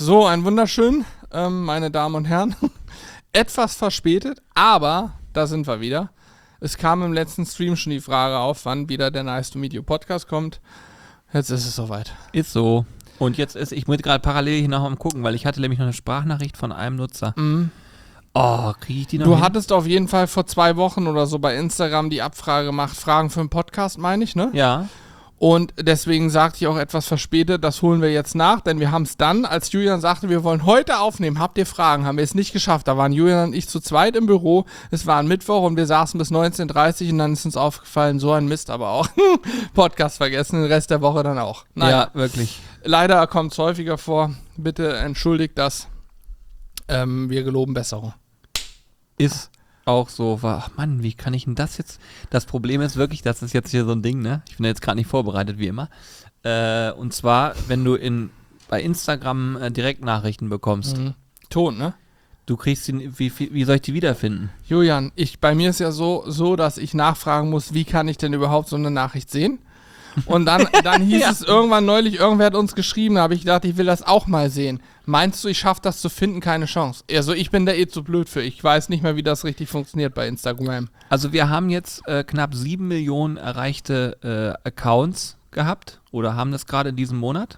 So, ein wunderschön, meine Damen und Herren. Etwas verspätet, aber da sind wir wieder. Es kam im letzten Stream schon die Frage auf, wann wieder der Nice to Meet You Podcast kommt. Jetzt ist es soweit. Ist so. Und jetzt ist, ich muss gerade parallel hier noch am gucken, weil ich hatte nämlich noch eine Sprachnachricht von einem Nutzer. Oh, kriege ich die noch Du hin? hattest auf jeden Fall vor 2 Wochen oder so bei Instagram die Abfrage gemacht, Fragen für einen Podcast, meine ich, ne? Ja. Und deswegen sagte ich auch etwas verspätet, das holen wir jetzt nach, denn wir haben es dann, als Julian sagte, wir wollen heute aufnehmen, habt ihr Fragen, haben wir es nicht geschafft. Da waren Julian und ich zu zweit im Büro, es war ein Mittwoch und wir saßen bis 19:30 und dann ist uns aufgefallen, so ein Mist aber auch. Podcast vergessen, den Rest der Woche dann auch. Ja, wirklich. Leider kommt es häufiger vor, bitte entschuldigt das, wir geloben Besserung. Ist auch so, ach Mann, wie kann ich denn das jetzt? Das Problem ist wirklich, das ist jetzt hier so ein Ding, ne? Ich bin jetzt gerade nicht vorbereitet, wie immer. Und zwar, wenn du bei Instagram Direktnachrichten bekommst. Ton, ne? Du kriegst die, wie soll ich die wiederfinden? Julian, bei mir ist ja so, dass ich nachfragen muss, wie kann ich denn überhaupt so eine Nachricht sehen? Und dann hieß es irgendwann neulich, irgendwer hat uns geschrieben, da habe ich gedacht, ich will das auch mal sehen. Meinst du, ich schaffe das zu finden? Keine Chance. Also ich bin da zu blöd für. Ich weiß nicht mehr, wie das richtig funktioniert bei Instagram. Also wir haben jetzt knapp 7 Millionen erreichte Accounts gehabt oder haben das gerade in diesem Monat.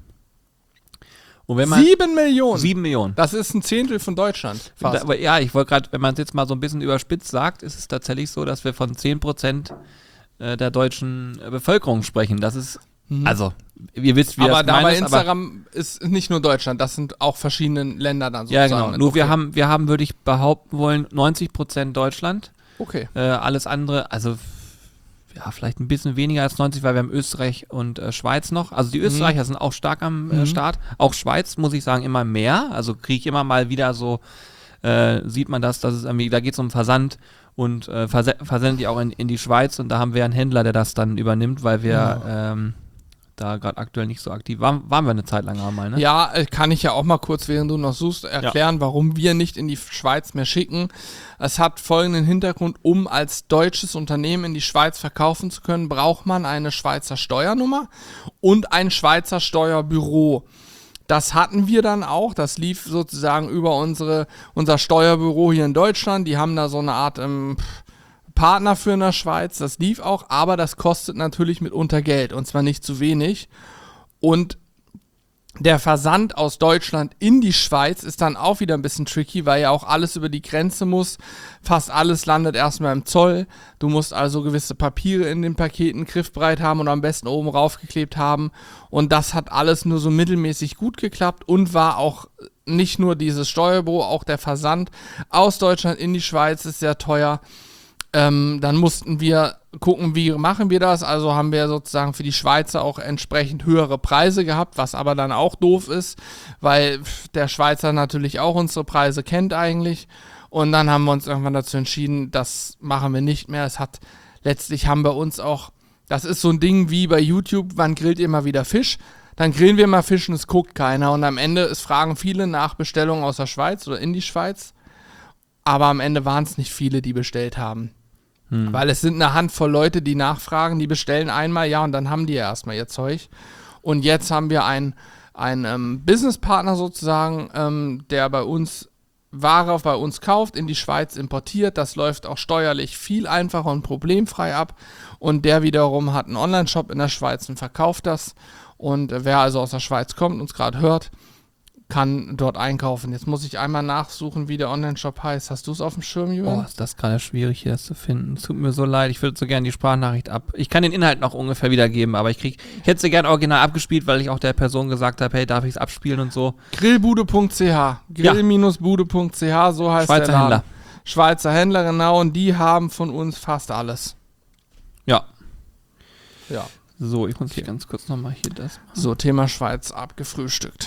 Und wenn man 7 Millionen? 7 Millionen. Das ist ein Zehntel von Deutschland. Fast. Aber ja, ich wollte gerade, wenn man es jetzt mal so ein bisschen überspitzt sagt, ist es tatsächlich so, dass wir von 10% der deutschen Bevölkerung sprechen. Das ist, also, ihr wisst, wie aber das da gemeint bei ist, Instagram ist nicht nur Deutschland, das sind auch verschiedene Länder dann ja, sozusagen. genau. Nur okay. wir haben, würde ich behaupten wollen, 90% Deutschland. Okay. Alles andere, also ja, vielleicht ein bisschen weniger als 90, weil wir haben Österreich und Schweiz noch. Also die Österreicher sind auch stark am Start. Auch Schweiz, muss ich sagen, immer mehr. Also kriege ich immer mal wieder so, sieht man das, dass es irgendwie, da geht es um Versand und versendet die auch in die Schweiz und da haben wir einen Händler, der das dann übernimmt, weil wir da gerade aktuell nicht so aktiv waren. Waren wir eine Zeit lang einmal, ne? Ja, kann ich ja auch mal kurz, während du noch suchst, erklären, warum wir nicht in die Schweiz mehr schicken. Es hat folgenden Hintergrund: Um als deutsches Unternehmen in die Schweiz verkaufen zu können, braucht man eine Schweizer Steuernummer und ein Schweizer Steuerbüro. Das hatten wir dann auch, das lief sozusagen über unser Steuerbüro hier in Deutschland. Die haben da so eine Art Partner für in der Schweiz, das lief auch, aber das kostet natürlich mitunter Geld und zwar nicht zu wenig. Und der Versand aus Deutschland in die Schweiz ist dann auch wieder ein bisschen tricky, weil ja auch alles über die Grenze muss. Fast alles landet erstmal im Zoll. Du musst also gewisse Papiere in den Paketen griffbereit haben und am besten oben raufgeklebt haben. Und das hat alles nur so mittelmäßig gut geklappt und war auch nicht nur dieses Steuerbüro, auch der Versand aus Deutschland in die Schweiz ist sehr teuer. Dann mussten wir gucken, wie machen wir das. Also haben wir sozusagen für die Schweizer auch entsprechend höhere Preise gehabt, was aber dann auch doof ist, weil der Schweizer natürlich auch unsere Preise kennt eigentlich. Und dann haben wir uns irgendwann dazu entschieden, das machen wir nicht mehr. Letztlich haben wir uns auch, das ist so ein Ding wie bei YouTube, wann grillt ihr mal wieder Fisch? Dann grillen wir mal Fisch und es guckt keiner. Und am Ende, fragen viele nach Bestellungen aus der Schweiz oder in die Schweiz. Aber am Ende waren es nicht viele, die bestellt haben. Weil es sind eine Handvoll Leute, die nachfragen, die bestellen einmal, ja, und dann haben die ja erstmal ihr Zeug. Und jetzt haben wir einen Businesspartner sozusagen, der Ware bei uns kauft, in die Schweiz importiert. Das läuft auch steuerlich viel einfacher und problemfrei ab. Und der wiederum hat einen Online-Shop in der Schweiz und verkauft das. Und wer also aus der Schweiz kommt und uns gerade hört, kann dort einkaufen. Jetzt muss ich einmal nachsuchen, wie der Online-Shop heißt. Hast du es auf dem Schirm, Julian? Oh, ist das gerade schwierig, hier das zu finden. Tut mir so leid, ich würde so gerne die Sprachnachricht Ich kann den Inhalt noch ungefähr wiedergeben, aber ich hätte sie gerne original abgespielt, weil ich auch der Person gesagt habe, hey, darf ich es abspielen und so. Grillbude.ch, grill-bude.ch, so heißt Schweizer der Laden. Händler. Schweizer Händler, genau, und die haben von uns fast alles. Ja. Ja. So, ich muss hier ganz kurz nochmal hier das machen. So, Thema Schweiz abgefrühstückt.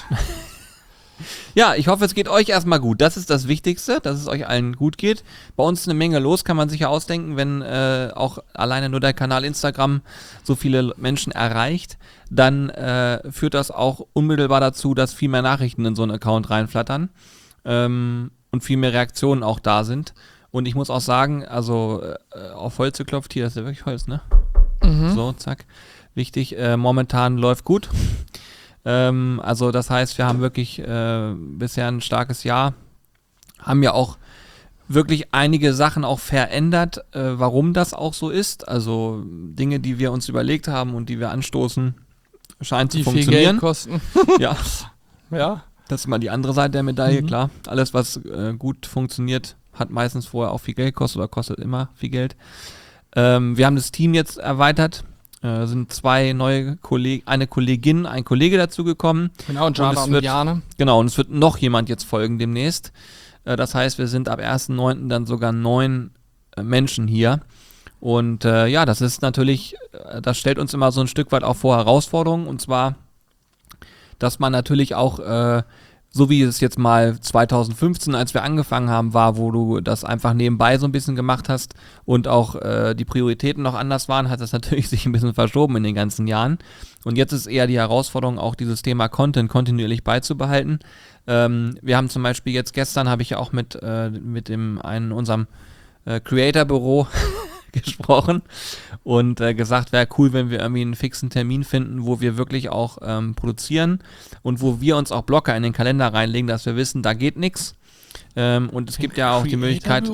Ja, ich hoffe, es geht euch erstmal gut. Das ist das Wichtigste, dass es euch allen gut geht. Bei uns ist eine Menge los, kann man sich ja ausdenken, wenn auch alleine nur der Kanal Instagram so viele Menschen erreicht, dann führt das auch unmittelbar dazu, dass viel mehr Nachrichten in so einen Account reinflattern und viel mehr Reaktionen auch da sind. Und ich muss auch sagen, also auf Holz geklopft, hier ist ja wirklich Holz, ne? So, zack. Wichtig, momentan läuft gut. Also das heißt, wir haben wirklich bisher ein starkes Jahr, haben ja auch wirklich einige Sachen auch verändert, warum das auch so ist. Also Dinge, die wir uns überlegt haben und die wir anstoßen, scheint zu funktionieren. Viel Geld kosten. Ja. Ja. Das ist mal die andere Seite der Medaille, klar. Alles, was gut funktioniert, hat meistens vorher auch viel Geld gekostet oder kostet immer viel Geld. Wir haben das Team jetzt erweitert. Sind 2 neue Kollegen, eine Kollegin, ein Kollege dazugekommen. Genau, und Jana und Jane. Genau, und es wird noch jemand jetzt folgen demnächst. Das heißt, wir sind ab 1.9. dann sogar 9 Menschen hier. Und das ist natürlich, das stellt uns immer so ein Stück weit auch vor Herausforderungen. Und zwar, dass man natürlich auch, so wie es jetzt mal 2015, als wir angefangen haben, war, wo du das einfach nebenbei so ein bisschen gemacht hast und auch die Prioritäten noch anders waren, hat das natürlich sich ein bisschen verschoben in den ganzen Jahren. Und jetzt ist eher die Herausforderung, auch dieses Thema Content kontinuierlich beizubehalten. Wir haben zum Beispiel jetzt gestern, habe ich ja auch mit unserem Creator-Büro gesprochen und gesagt, wäre cool, wenn wir irgendwie einen fixen Termin finden, wo wir wirklich auch produzieren und wo wir uns auch Blocker in den Kalender reinlegen, dass wir wissen, da geht nichts. Und es gibt ja auch die Möglichkeit,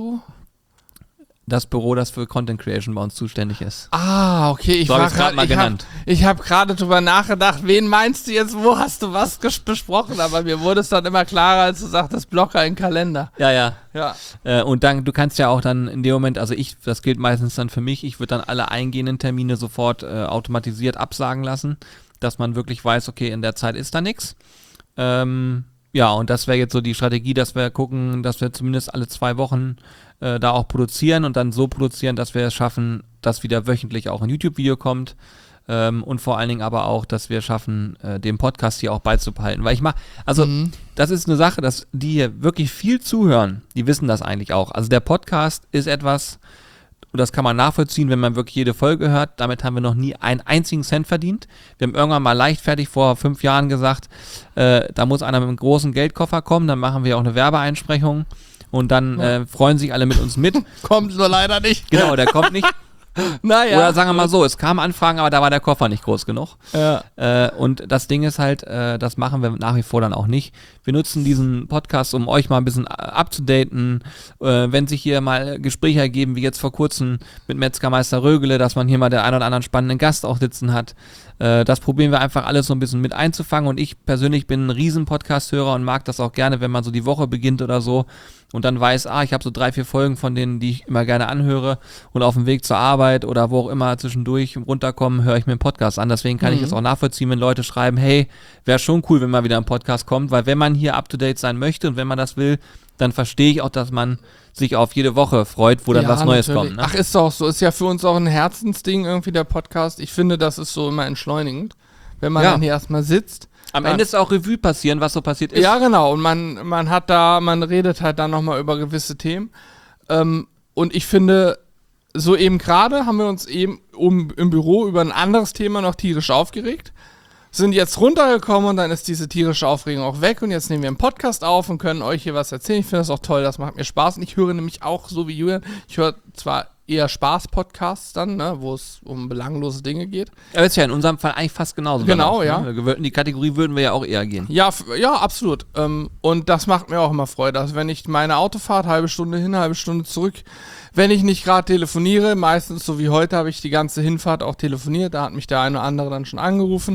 das Büro, das für Content Creation bei uns zuständig ist. Ah, okay. Ich habe gerade drüber nachgedacht, wen meinst du jetzt, wo hast du was besprochen? Aber mir wurde es dann immer klarer, als du sagtest, Blocker in Kalender. Ja. Und dann, du kannst ja auch dann in dem Moment, also das gilt meistens dann für mich, ich würde dann alle eingehenden Termine sofort automatisiert absagen lassen, dass man wirklich weiß, okay, in der Zeit ist da nichts. Ja, und das wäre jetzt so die Strategie, dass wir gucken, dass wir zumindest alle 2 Wochen da auch produzieren und dann so produzieren, dass wir es schaffen, dass wieder wöchentlich auch ein YouTube-Video kommt und vor allen Dingen aber auch, dass wir schaffen, den Podcast hier auch beizubehalten. Weil das ist eine Sache, dass die hier wirklich viel zuhören, die wissen das eigentlich auch. Also der Podcast ist etwas, und das kann man nachvollziehen, wenn man wirklich jede Folge hört. Damit haben wir noch nie einen einzigen Cent verdient. Wir haben irgendwann mal leichtfertig vor 5 Jahren gesagt, da muss einer mit einem großen Geldkoffer kommen, dann machen wir auch eine Werbeeinsprechung und dann freuen sich alle mit uns mit. Kommt nur leider nicht. Genau, der kommt nicht. Naja. Oder sagen wir mal so, es kamen Anfragen, aber da war der Koffer nicht groß genug. Ja. Und das Ding ist halt, das machen wir nach wie vor dann auch nicht. Wir nutzen diesen Podcast, um euch mal ein bisschen abzudaten. Wenn sich hier mal Gespräche ergeben, wie jetzt vor kurzem mit Metzgermeister Rögele, dass man hier mal den einen oder anderen spannenden Gast auch sitzen hat. Das probieren wir einfach alles so ein bisschen mit einzufangen. Und ich persönlich bin ein riesen Podcast-Hörer und mag das auch gerne, wenn man so die Woche beginnt oder so und dann weiß, ich habe so 3, 4 Folgen von denen, die ich immer gerne anhöre und auf dem Weg zur Arbeit oder wo auch immer zwischendurch runterkommen, höre ich mir einen Podcast an. Deswegen kann ich es auch nachvollziehen, wenn Leute schreiben, hey, wäre schon cool, wenn mal wieder ein Podcast kommt, weil wenn man hier up-to-date sein möchte und wenn man das will, dann verstehe ich auch, dass man sich auf jede Woche freut, wo dann was Neues kommt. Ne? Ach, ist doch so. Ist ja für uns auch ein Herzensding irgendwie der Podcast. Ich finde, das ist so immer entschleunigend, wenn man dann hier erstmal sitzt. Am Ende ist auch Revue passieren, was so passiert ist. Ja, genau. Und man redet halt dann nochmal über gewisse Themen. Und ich finde, so eben gerade haben wir uns eben im Büro über ein anderes Thema noch tierisch aufgeregt. Sind jetzt runtergekommen und dann ist diese tierische Aufregung auch weg und jetzt nehmen wir einen Podcast auf und können euch hier was erzählen. Ich finde das auch toll, das macht mir Spaß und ich höre nämlich auch, so wie Julian, ich höre zwar eher Spaß-Podcasts dann, ne, wo es um belanglose Dinge geht. Aber ist ja in unserem Fall eigentlich fast genauso. Genau, auch, ja. Ne? In die Kategorie würden wir ja auch eher gehen. Ja, absolut. Und das macht mir auch immer Freude. Also wenn ich meine Autofahrt, halbe Stunde hin, halbe Stunde zurück, wenn ich nicht gerade telefoniere, meistens so wie heute habe ich die ganze Hinfahrt auch telefoniert, da hat mich der eine oder andere dann schon angerufen.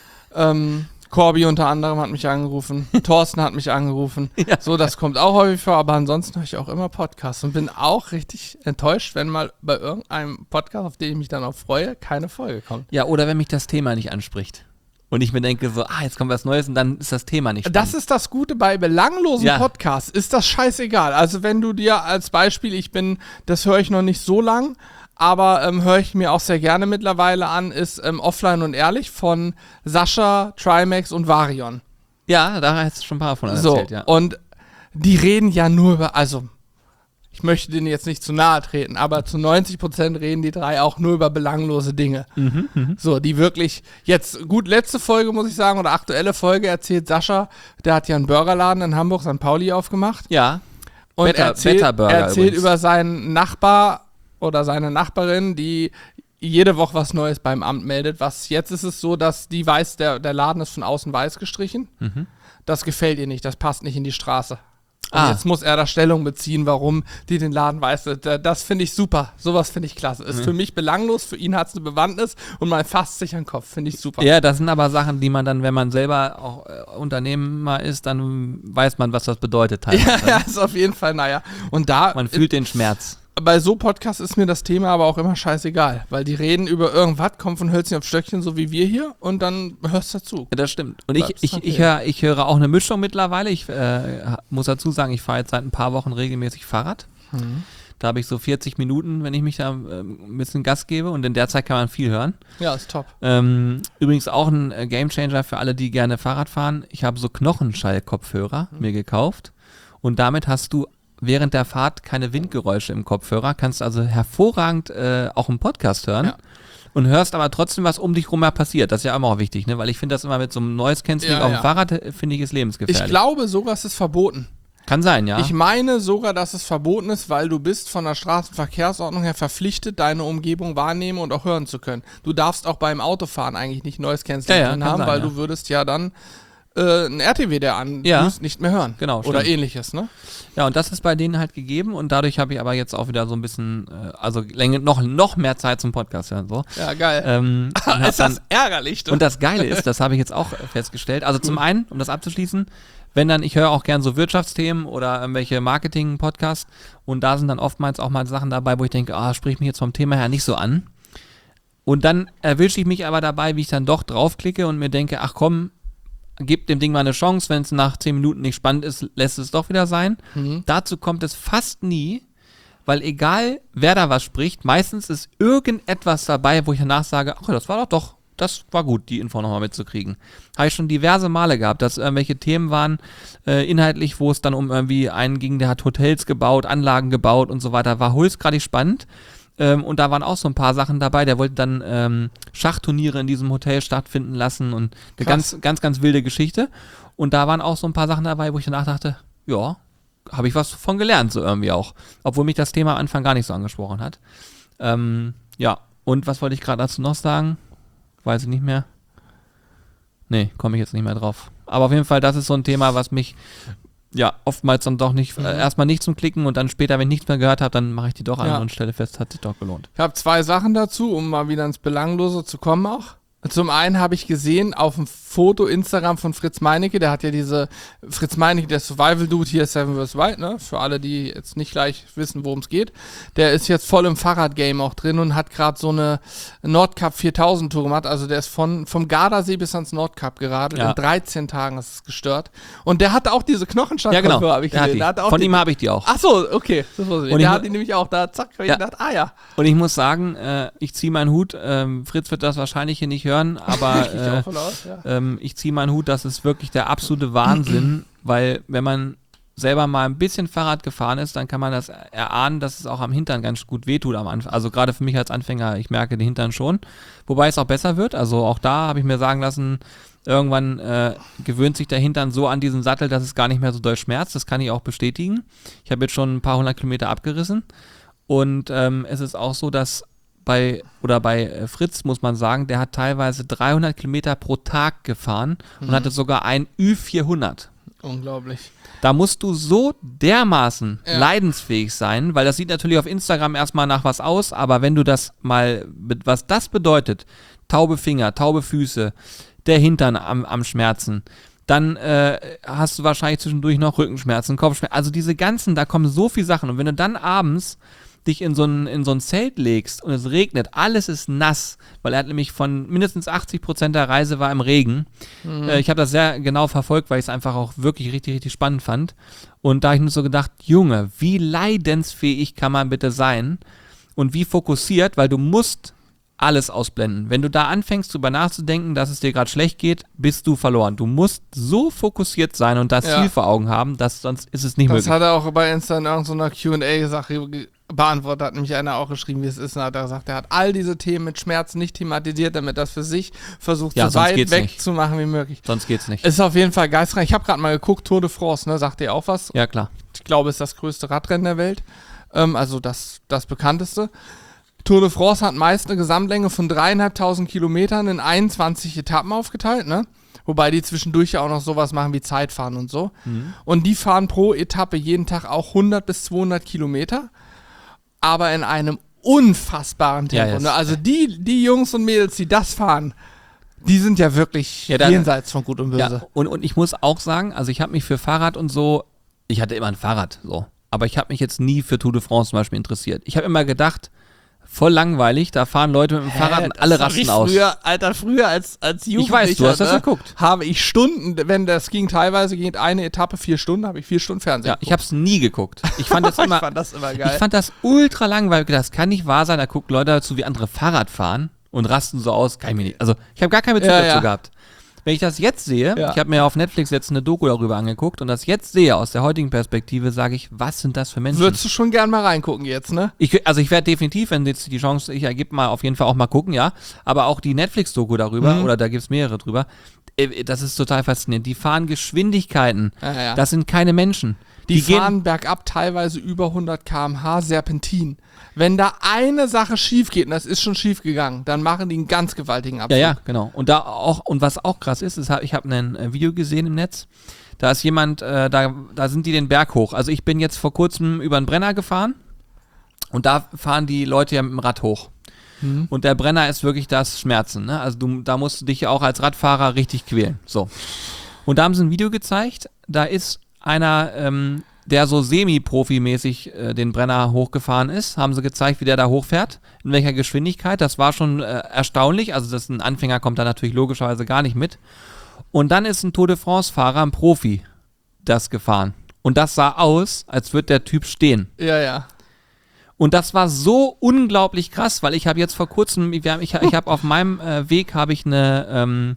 Corby unter anderem hat mich angerufen, Thorsten hat mich angerufen, Ja. So, das kommt auch häufig vor, aber ansonsten höre ich auch immer Podcasts und bin auch richtig enttäuscht, wenn mal bei irgendeinem Podcast, auf den ich mich dann auch freue, keine Folge kommt. Ja, oder wenn mich das Thema nicht anspricht und ich mir denke so, jetzt kommt was Neues und dann ist das Thema nicht spannend. Das ist das Gute bei belanglosen Podcasts, ist das scheißegal. Also wenn du dir als Beispiel, das höre ich noch nicht so lang, aber höre ich mir auch sehr gerne mittlerweile an, ist Offline und Ehrlich von Sascha, Trimax und Varion. Ja, da hast du schon ein paar von erzählt, ja. Und die reden ja nur über, also ich möchte denen jetzt nicht zu nahe treten, aber zu 90% reden die 3 auch nur über belanglose Dinge. So, die wirklich, jetzt gut, letzte Folge muss ich sagen, oder aktuelle Folge erzählt Sascha, der hat ja einen Burgerladen in Hamburg, St. Pauli aufgemacht. Ja. Und erzählt über seinen Nachbar oder seine Nachbarin, die jede Woche was Neues beim Amt meldet. Jetzt ist es so, dass der Laden ist von außen weiß gestrichen. Das gefällt ihr nicht, das passt nicht in die Straße. Und jetzt muss er da Stellung beziehen, warum die den Laden weiß. Das finde ich super. Sowas finde ich klasse. Ist für mich belanglos, für ihn hat es eine Bewandtnis und man fasst sich an den Kopf. Finde ich super. Ja, das sind aber Sachen, die man dann, wenn man selber auch Unternehmer ist, dann weiß man, was das bedeutet teilweise. Ja, ist auf jeden Fall, naja. Und man fühlt den Schmerz. Bei so Podcasts ist mir das Thema aber auch immer scheißegal, weil die reden über irgendwas, kommen von Hölzchen auf Stöckchen, so wie wir hier, und dann hörst du dazu. Ja, das stimmt. Und ich höre auch eine Mischung mittlerweile. Ich muss dazu sagen, ich fahre jetzt seit ein paar Wochen regelmäßig Fahrrad. Da habe ich so 40 Minuten, wenn ich mich da ein bisschen Gas gebe, und in der Zeit kann man viel hören. Ja, ist top. Übrigens auch ein Gamechanger für alle, die gerne Fahrrad fahren. Ich habe so Knochenschall-Kopfhörer mir gekauft, und damit hast du während der Fahrt keine Windgeräusche im Kopfhörer, kannst also hervorragend auch einen Podcast hören und hörst aber trotzdem, was um dich rum passiert. Das ist ja immer auch wichtig, ne? Weil ich finde das immer mit so einem Noise Cancelling auf dem Fahrrad, finde ich, ist lebensgefährlich. Ich glaube sogar, es ist verboten. Kann sein, ja. Ich meine sogar, dass es verboten ist, weil du bist von der Straßenverkehrsordnung her verpflichtet, deine Umgebung wahrnehmen und auch hören zu können. Du darfst auch beim Autofahren eigentlich nicht Noise Cancelling haben, weil du würdest ja dann ein RTW, der nicht mehr hören. Genau, oder stimmt. Ähnliches, ne? Ja, und das ist bei denen halt gegeben, und dadurch habe ich aber jetzt auch wieder so ein bisschen, noch mehr Zeit zum Podcast hören. So. Ja, geil. Ist das ärgerlich. Und das Geile ist, das habe ich jetzt auch festgestellt, also zum einen, um das abzuschließen, ich höre auch gern so Wirtschaftsthemen oder irgendwelche Marketing-Podcasts, und da sind dann oftmals auch mal Sachen dabei, wo ich denke, sprich mich jetzt vom Thema her nicht so an. Und dann erwische ich mich aber dabei, wie ich dann doch draufklicke und mir denke, ach komm, gib dem Ding mal eine Chance, wenn es nach 10 Minuten nicht spannend ist, lässt es doch wieder sein. Dazu kommt es fast nie, weil egal, wer da was spricht, meistens ist irgendetwas dabei, wo ich danach sage, ach, das war gut, die Info nochmal mitzukriegen. Habe ich schon diverse Male gehabt, dass irgendwelche Themen waren, inhaltlich, wo es dann um irgendwie einen ging, der hat Hotels gebaut, Anlagen gebaut und so weiter, war höchstgradig spannend. Und da waren auch so ein paar Sachen dabei. Der wollte dann Schachturniere in diesem Hotel stattfinden lassen und eine ganz wilde Geschichte. Und da waren auch so ein paar Sachen dabei, wo ich danach dachte, ja, habe ich was von gelernt, so irgendwie auch. Obwohl mich das Thema am Anfang gar nicht so angesprochen hat. Ja, und was wollte ich gerade dazu noch sagen? Weiß ich nicht mehr. Nee, komme ich jetzt nicht mehr drauf. Aber auf jeden Fall, das ist so ein Thema, was mich oftmals dann doch nicht, erstmal nicht zum Klicken, und dann später, wenn ich nichts mehr gehört habe, dann mache ich die doch an und stelle fest, hat sich doch gelohnt. Ich habe 2 Sachen dazu, um mal wieder ins Belanglose zu kommen auch. Zum einen habe ich gesehen auf dem Foto Instagram von Fritz Meinecke, der hat ja Fritz Meinecke, der Survival-Dude hier, Seven vs. Wild, ne? Für alle, die jetzt nicht gleich wissen, worum es geht. Der ist jetzt voll im Fahrradgame auch drin und hat gerade so eine Nordcup 4000 Tour gemacht. Also der ist vom Gardasee bis ans Nordkap geradelt. In 13 Tagen ist es gestört. Und der hatte auch diese Knochenschlag, habe ich gesehen. Von ihm habe ich die auch. Ach so, okay. Das war's. Der hat die nämlich auch da, zack, habe ich gedacht, Und ich muss sagen, ich ziehe meinen Hut, Fritz wird das wahrscheinlich hier nicht hören, aber ich ziehe meinen Hut, das ist wirklich der absolute Wahnsinn, weil wenn man selber mal ein bisschen Fahrrad gefahren ist, dann kann man das erahnen, dass es auch am Hintern ganz gut wehtut am Anfang. Also gerade für mich als Anfänger, ich merke den Hintern schon, wobei es auch besser wird. Also auch da habe ich mir sagen lassen, irgendwann gewöhnt sich der Hintern so an diesen Sattel, dass es gar nicht mehr so doll schmerzt. Das kann ich auch bestätigen. Ich habe jetzt schon ein paar 100 Kilometer abgerissen, und es ist auch so, dass bei Fritz muss man sagen, der hat teilweise 300 Kilometer pro Tag gefahren und hatte sogar ein Ü400. Unglaublich. Da musst du so dermaßen leidensfähig sein, weil das sieht natürlich auf Instagram erstmal nach was aus, aber wenn du das mal, was das bedeutet, taube Finger, taube Füße, der Hintern am Schmerzen, dann hast du wahrscheinlich zwischendurch noch Rückenschmerzen, Kopfschmerzen, also diese ganzen, da kommen so viele Sachen, und wenn du dann abends dich in so ein Zelt legst und es regnet, alles ist nass, weil er hat nämlich von mindestens 80% der Reise war im Regen. Ich habe das sehr genau verfolgt, weil ich es einfach auch wirklich richtig, richtig spannend fand. Und da habe ich mir so gedacht, Junge, wie leidensfähig kann man bitte sein und wie fokussiert, weil du musst alles ausblenden. Wenn du da anfängst, drüber nachzudenken, dass es dir gerade schlecht geht, bist du verloren. Du musst so fokussiert sein und das Ziel vor Augen haben, dass sonst ist es nicht möglich. Das hat er auch bei Insta in irgendeiner Q&A-Sache beantwortet, hat nämlich einer auch geschrieben, wie es ist, und hat er gesagt, er hat all diese Themen mit Schmerzen nicht thematisiert, damit das für sich versucht, so weit weg zu machen wie möglich. Sonst geht's nicht. Ist auf jeden Fall geistreich. Ich habe gerade mal geguckt, Tour de France, ne, sagt ihr auch was? Ja, klar. Ich glaube, es ist das größte Radrennen der Welt, also das bekannteste. Tour de France hat meist eine Gesamtlänge von 3.500 Kilometern in 21 Etappen aufgeteilt, ne? Wobei die zwischendurch ja auch noch sowas machen wie Zeitfahren und so. Und die fahren pro Etappe jeden Tag auch 100 bis 200 Kilometer, aber in einem unfassbaren Tempo. Ne? Also die Jungs und Mädels, die das fahren, die sind ja wirklich jenseits von Gut und Böse. Ja, und ich muss auch sagen, also ich habe mich für Fahrrad und so, ich hatte immer ein Fahrrad, so. Aber ich habe mich jetzt nie für Tour de France zum Beispiel interessiert. Ich habe immer gedacht, voll langweilig, da fahren Leute mit dem Fahrrad und alle rasten aus. Früher als Jugendlicher, ich weiß, du hast das geguckt. Habe ich Stunden, wenn das ging, teilweise ging eine Etappe 4 Stunden, habe ich 4 Stunden Fernsehen geguckt. Ich habe es nie geguckt. Ich fand das immer, geil. Ich fand das ultra langweilig. Das kann nicht wahr sein, da gucken Leute dazu, wie andere Fahrrad fahren und rasten so aus. Kann ich mir nicht. Also ich habe gar keinen Bezug dazu gehabt. Wenn ich das jetzt sehe, ich habe mir auf Netflix jetzt eine Doku darüber angeguckt und das jetzt sehe aus der heutigen Perspektive, sage ich, was sind das für Menschen? Würdest du schon gern mal reingucken jetzt, ne? Ich werde definitiv, wenn jetzt die Chance sich ergibt, mal auf jeden Fall auch mal gucken, ja. Aber auch die Netflix-Doku darüber, oder da gibt es mehrere drüber, das ist total faszinierend. Die fahren Geschwindigkeiten, das sind keine Menschen. Die fahren bergab teilweise über 100 km/h Serpentin. Wenn da eine Sache schief geht, und das ist schon schief gegangen, dann machen die einen ganz gewaltigen Abflug. Ja, genau. Und was auch krass ist, ich habe ein Video gesehen im Netz, da ist jemand, da sind die den Berg hoch. Also ich bin jetzt vor kurzem über einen Brenner gefahren und da fahren die Leute ja mit dem Rad hoch. Und der Brenner ist wirklich das Schmerzen, ne? Also da musst du dich auch als Radfahrer richtig quälen. So. Und da haben sie ein Video gezeigt, da ist einer, der so semi-profimäßig den Brenner hochgefahren ist, haben sie gezeigt, wie der da hochfährt, in welcher Geschwindigkeit. Das war schon erstaunlich, also ein Anfänger kommt da natürlich logischerweise gar nicht mit. Und dann ist ein Tour de France-Fahrer, ein Profi, das gefahren. Und das sah aus, als würde der Typ stehen. Ja. Und das war so unglaublich krass, weil ich habe jetzt vor kurzem, ich habe auf meinem Weg habe ich eine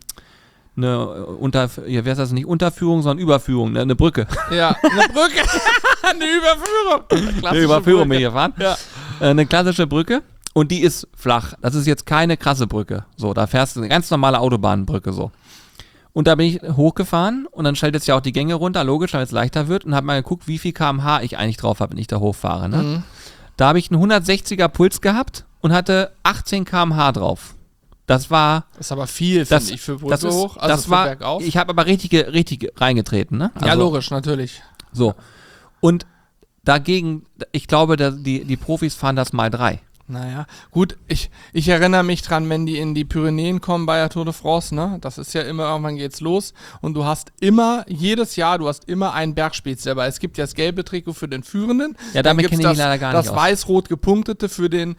Unterführung, sondern Überführung, ne? Eine Brücke. Ja, eine Brücke. Eine Überführung. Eine Überführung bin ich gefahren. Ja. Eine klassische Brücke und die ist flach. Das ist jetzt keine krasse Brücke. So, da fährst du eine ganz normale Autobahnbrücke so. Und da bin ich hochgefahren und dann stellt jetzt ja auch die Gänge runter, logisch, weil es leichter wird und habe mal geguckt, wie viel km/h ich eigentlich drauf habe, wenn ich da hochfahre. Ne? Da habe ich einen 160er Puls gehabt und hatte 18 km/h drauf. Das ist aber viel, finde ich, für Brücke hoch, also für bergauf. Ich habe aber richtig reingetreten, ne? Also, ja, logisch, natürlich. So. Und dagegen, ich glaube, die Profis fahren das mal 3. Naja, gut, ich erinnere mich dran, wenn die in die Pyrenäen kommen bei der Tour de France, ne? Das ist ja immer, irgendwann geht's los und du hast immer, jedes Jahr, einen Bergspezi dabei. Es gibt ja das gelbe Trikot für den Führenden. Ja, damit kenne ich mich leider gar nicht aus. Das weiß-rot gepunktete für den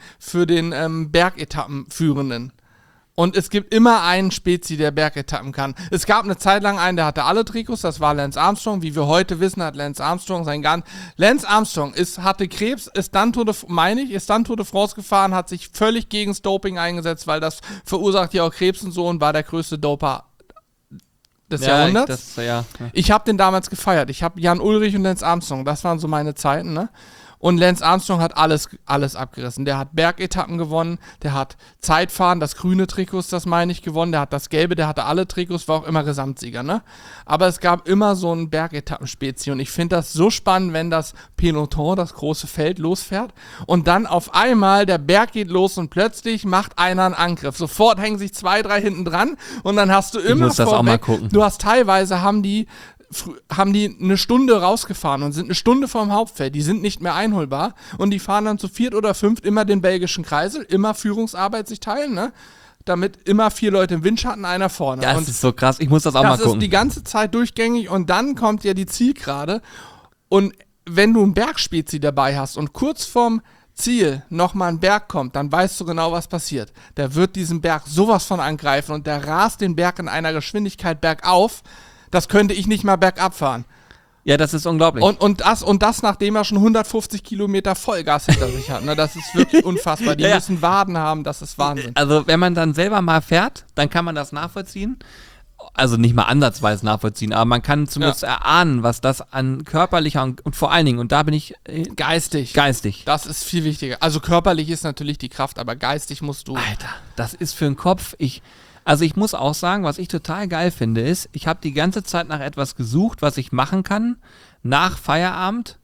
Bergetappenführenden. Und es gibt immer einen Spezi, der Bergetappen kann. Es gab eine Zeit lang einen, der hatte alle Trikots, das war Lance Armstrong. Wie wir heute wissen, hat Lance Armstrong Lance Armstrong hatte Krebs, ist dann Tour de France gefahren, hat sich völlig gegen das Doping eingesetzt, weil das verursacht ja auch Krebs und so und war der größte Doper des Jahrhunderts. Ich habe den damals gefeiert. Ich habe Jan Ullrich und Lance Armstrong, das waren so meine Zeiten, ne? Und Lance Armstrong hat alles abgerissen. Der hat Bergetappen gewonnen, der hat Zeitfahren, das grüne Trikots, das meine ich, gewonnen, der hat das gelbe, der hatte alle Trikots, war auch immer Gesamtsieger, ne? Aber es gab immer so ein Bergetappenspezi und ich finde das so spannend, wenn das Peloton, das große Feld, losfährt und dann auf einmal der Berg geht los und plötzlich macht einer einen Angriff. Sofort hängen sich 2, 3 hinten dran und dann hast du immer das auch mal gucken. Du hast teilweise, haben die eine Stunde rausgefahren und sind eine Stunde vorm Hauptfeld. Die sind nicht mehr einholbar und die fahren dann zu 4 oder 5 immer den belgischen Kreisel, immer Führungsarbeit sich teilen, ne? Damit immer 4 Leute im Windschatten, einer vorne. Ja, das ist so krass, ich muss das auch mal gucken. Das ist die ganze Zeit durchgängig und dann kommt ja die Zielgerade und wenn du einen Bergspezi dabei hast und kurz vorm Ziel nochmal ein Berg kommt, dann weißt du genau, was passiert. Der wird diesen Berg sowas von angreifen und der rast den Berg in einer Geschwindigkeit bergauf. Das könnte ich nicht mal bergab fahren. Ja, das ist unglaublich. Und das, nachdem er schon 150 Kilometer Vollgas hinter sich hat. Ne? Das ist wirklich unfassbar. Die müssen Waden haben, das ist Wahnsinn. Also wenn man dann selber mal fährt, dann kann man das nachvollziehen. Also nicht mal ansatzweise nachvollziehen, aber man kann zumindest erahnen, was das an körperlicher und vor allen Dingen, und da bin ich geistig. Das ist viel wichtiger. Also körperlich ist natürlich die Kraft, aber geistig musst du... Alter, das ist für den Kopf... Also ich muss auch sagen, was ich total geil finde, ist, ich habe die ganze Zeit nach etwas gesucht, was ich machen kann, nach Feierabend,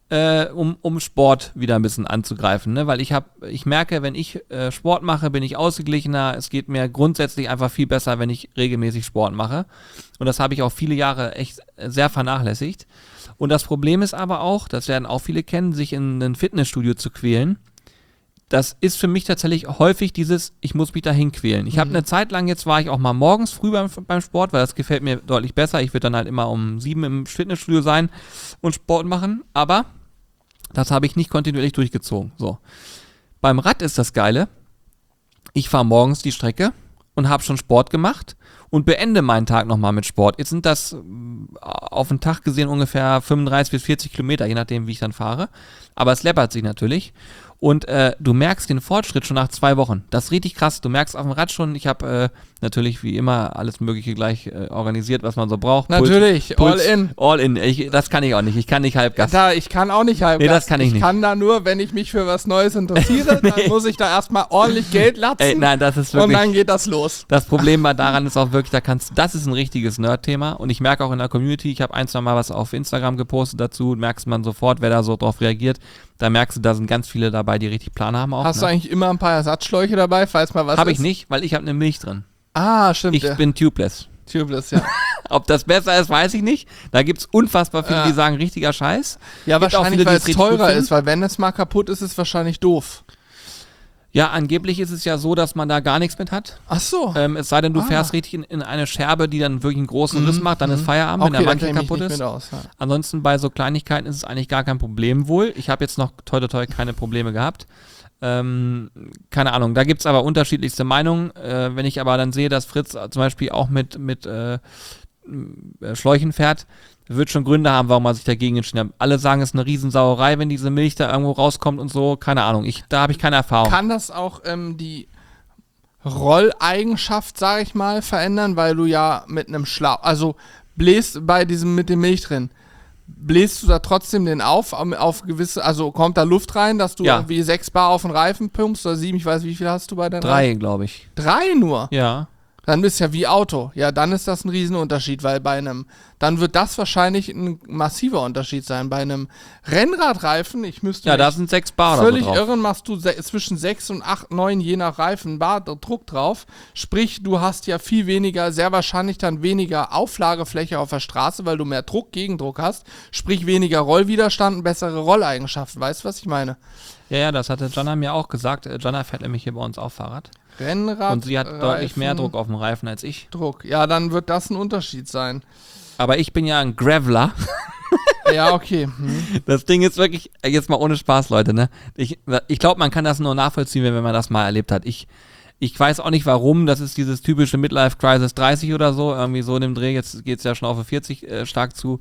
um Sport wieder ein bisschen anzugreifen, ne? Weil ich merke, wenn ich Sport mache, bin ich ausgeglichener. Es geht mir grundsätzlich einfach viel besser, wenn ich regelmäßig Sport mache. Und das habe ich auch viele Jahre echt sehr vernachlässigt. Und das Problem ist aber auch, das werden auch viele kennen, sich in ein Fitnessstudio zu quälen. Das ist für mich tatsächlich häufig ich muss mich dahin quälen. Ich habe eine Zeit lang, jetzt war ich auch mal morgens früh beim Sport, weil das gefällt mir deutlich besser. Ich würde dann halt immer um 7 im Fitnessstudio sein und Sport machen, aber das habe ich nicht kontinuierlich durchgezogen. So. Beim Rad ist das Geile, ich fahre morgens die Strecke und habe schon Sport gemacht und beende meinen Tag nochmal mit Sport. Jetzt sind das auf den Tag gesehen ungefähr 35 bis 40 Kilometer, je nachdem, wie ich dann fahre. Aber es läppert sich natürlich. Und du merkst den Fortschritt schon nach 2 Wochen. Das ist richtig krass. Du merkst auf dem Rad schon, ich habe natürlich wie immer alles Mögliche gleich organisiert, was man so braucht. Natürlich, Puls, all in. All in. Das kann ich auch nicht. Ich kann nicht Halbgas. Ich kann auch nicht Halbgas. Nee, das kann ich nicht. Ich kann da nur, wenn ich mich für was Neues interessiere, dann muss ich da erstmal ordentlich Geld latzen. Nein, das ist wirklich, und dann geht das los. Das Problem daran ist auch wirklich, das ist ein richtiges Nerd-Thema. Und ich merke auch in der Community, ich habe 1-2 Mal was auf Instagram gepostet dazu, merkst man sofort, wer da so drauf reagiert. Da merkst du, da sind ganz viele dabei, die richtig Plan haben auch. Hast du eigentlich immer ein paar Ersatzschläuche dabei, falls mal was ist? Habe ich nicht, weil ich habe eine Milch drin. Ah, stimmt. Ich bin tubeless. Tubeless, ja. Ob das besser ist, weiß ich nicht. Da gibt es unfassbar viele, die sagen, richtiger Scheiß. Ja, gibt wahrscheinlich, weil es teurer ist, weil wenn es mal kaputt ist, ist es wahrscheinlich doof. Ja, angeblich ist es ja so, dass man da gar nichts mit hat. Ach so. Es sei denn, du fährst richtig in eine Scherbe, die dann wirklich einen großen Riss macht, dann ist Feierabend, wenn der Mantel kaputt ist. Ansonsten bei so Kleinigkeiten ist es eigentlich gar kein Problem wohl. Ich habe jetzt noch toi toi toi keine Probleme gehabt. Keine Ahnung, da gibt es aber unterschiedlichste Meinungen. Wenn ich aber dann sehe, dass Fritz zum Beispiel auch mit Schläuchen fährt, wird schon Gründe haben, warum man sich dagegen entschieden hat. Alle sagen, es ist eine Riesensauerei, wenn diese Milch da irgendwo rauskommt und so. Keine Ahnung, da habe ich keine Erfahrung. Kann das auch die Rolleigenschaft, sage ich mal, verändern, weil du ja mit einem Schlauch, also bläst bei diesem mit dem Milch drin, bläst du da trotzdem den auf gewisse, also kommt da Luft rein, dass du irgendwie 6 Bar auf den Reifen pumpst oder 7, ich weiß, wie viel hast du bei deinem 3, glaube ich. 3 nur? Ja. Dann bist ja wie Auto. Ja, dann ist das ein Riesenunterschied, weil dann wird das wahrscheinlich ein massiver Unterschied sein. Bei einem Rennradreifen, da sind 6 Bar oder so völlig drauf. irren, machst du zwischen 6 und 8, 9 je nach Reifen Bar Druck drauf. Sprich, du hast ja viel weniger, sehr wahrscheinlich dann weniger Auflagefläche auf der Straße, weil du mehr Gegendruck hast. Sprich, weniger Rollwiderstand und bessere Rolleigenschaften. Weißt du, was ich meine? Ja, das hatte Jana mir auch gesagt. Jana fährt nämlich hier bei uns auch Fahrrad. Rennrad. Und sie hat deutlich mehr Druck auf dem Reifen als ich. Ja, dann wird das ein Unterschied sein. Aber ich bin ja ein Graveler. Ja, okay. Das Ding ist wirklich, jetzt mal ohne Spaß, Leute, ne? Ich glaube, man kann das nur nachvollziehen, wenn man das mal erlebt hat. Ich weiß auch nicht warum, das ist dieses typische Midlife Crisis 30 oder so, irgendwie so in dem Dreh, jetzt geht es ja schon auf 40 stark zu.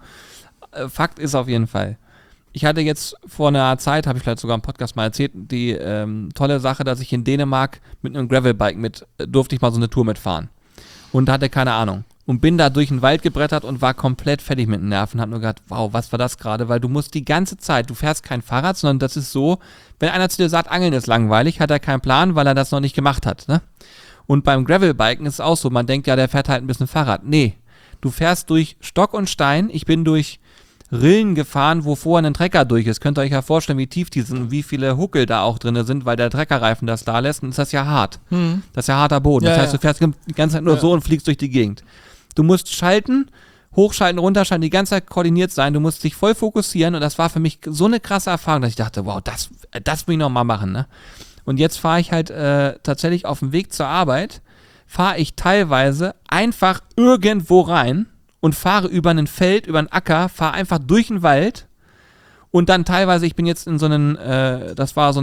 Fakt ist auf jeden Fall, ich hatte jetzt vor einer Zeit, habe ich vielleicht sogar im Podcast mal erzählt, die tolle Sache, dass ich in Dänemark mit einem Gravelbike durfte ich mal so eine Tour mitfahren. Und hatte keine Ahnung. Und bin da durch den Wald gebrettert und war komplett fertig mit den Nerven. Hab nur gedacht, wow, was war das gerade? Weil du musst die ganze Zeit, du fährst kein Fahrrad, sondern das ist so, wenn einer zu dir sagt, Angeln ist langweilig, hat er keinen Plan, weil er das noch nicht gemacht hat. Ne? Und beim Gravelbiken ist es auch so, man denkt ja, der fährt halt ein bisschen Fahrrad. Nee, du fährst durch Stock und Stein. Ich bin durch Rillen gefahren, wo vorher ein Trecker durch ist. Könnt ihr euch ja vorstellen, wie tief die sind und wie viele Huckel da auch drin sind, weil der Treckerreifen das da lässt. Und ist das ja hart. Das ist ja harter Boden. Das heißt, du fährst die ganze Zeit nur so und fliegst durch die Gegend. Du musst schalten, hochschalten, runterschalten, die ganze Zeit koordiniert sein. Du musst dich voll fokussieren. Und das war für mich so eine krasse Erfahrung, dass ich dachte, wow, das will ich nochmal machen. Ne? Und jetzt fahre ich halt tatsächlich auf dem Weg zur Arbeit, fahre ich teilweise einfach irgendwo rein und fahre über ein Feld, über einen Acker, fahre einfach durch den Wald und dann teilweise, ich bin jetzt in so einen, das war so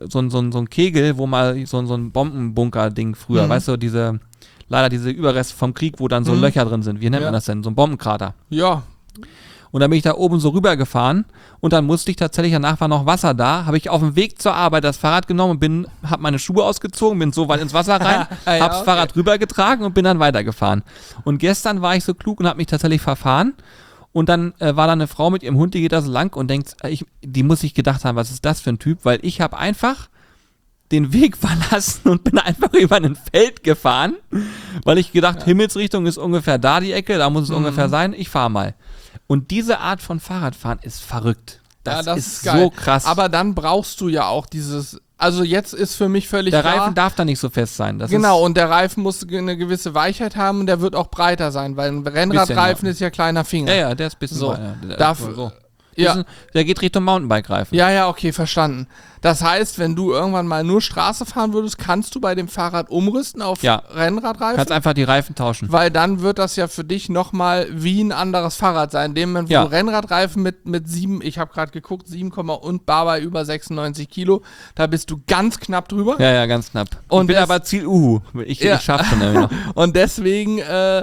ein Kegel, wo mal so ein Bombenbunker-Ding früher, weißt du, leider diese Überreste vom Krieg, wo dann so Löcher drin sind. Wie nennt man das denn? So ein Bombenkrater. Ja. Und dann bin ich da oben so rübergefahren und dann musste ich tatsächlich, danach war noch Wasser da, habe ich auf dem Weg zur Arbeit das Fahrrad genommen und habe meine Schuhe ausgezogen, bin so weit ins Wasser rein, habe das Fahrrad rübergetragen und bin dann weitergefahren. Und gestern war ich so klug und habe mich tatsächlich verfahren und dann war da eine Frau mit ihrem Hund, die geht da so lang und denkt, die muss sich gedacht haben, was ist das für ein Typ, weil ich habe einfach den Weg verlassen und bin einfach über ein Feld gefahren, weil ich gedacht, Himmelsrichtung ist ungefähr da die Ecke, da muss es ungefähr sein, ich fahre mal. Und diese Art von Fahrradfahren ist verrückt. Das, das ist geil. so krass. Aber dann brauchst du ja auch dieses, also jetzt ist für mich völlig der klar, Reifen darf da nicht so fest sein. Das genau, ist, und der Reifen muss eine gewisse Weichheit haben und der wird auch breiter sein, weil ein Rennradreifen ist ja kleiner Finger. ja, der ist ein bisschen So. breiter. Dafür- Ja. Der geht Richtung Mountainbike-Reifen. Ja, okay, verstanden. Das heißt, wenn du irgendwann mal nur Straße fahren würdest, kannst du bei dem Fahrrad umrüsten auf Rennradreifen? Kannst einfach die Reifen tauschen. Weil dann wird das ja für dich nochmal wie ein anderes Fahrrad sein. In dem Moment, wo du Rennradreifen mit 7, ich habe gerade geguckt, 7, und Bar bei über 96 Kilo, da bist du ganz knapp drüber. Ja, ganz knapp. Und ich bin aber Ziel Uhu. Ich schaff schon irgendwie noch. Und deswegen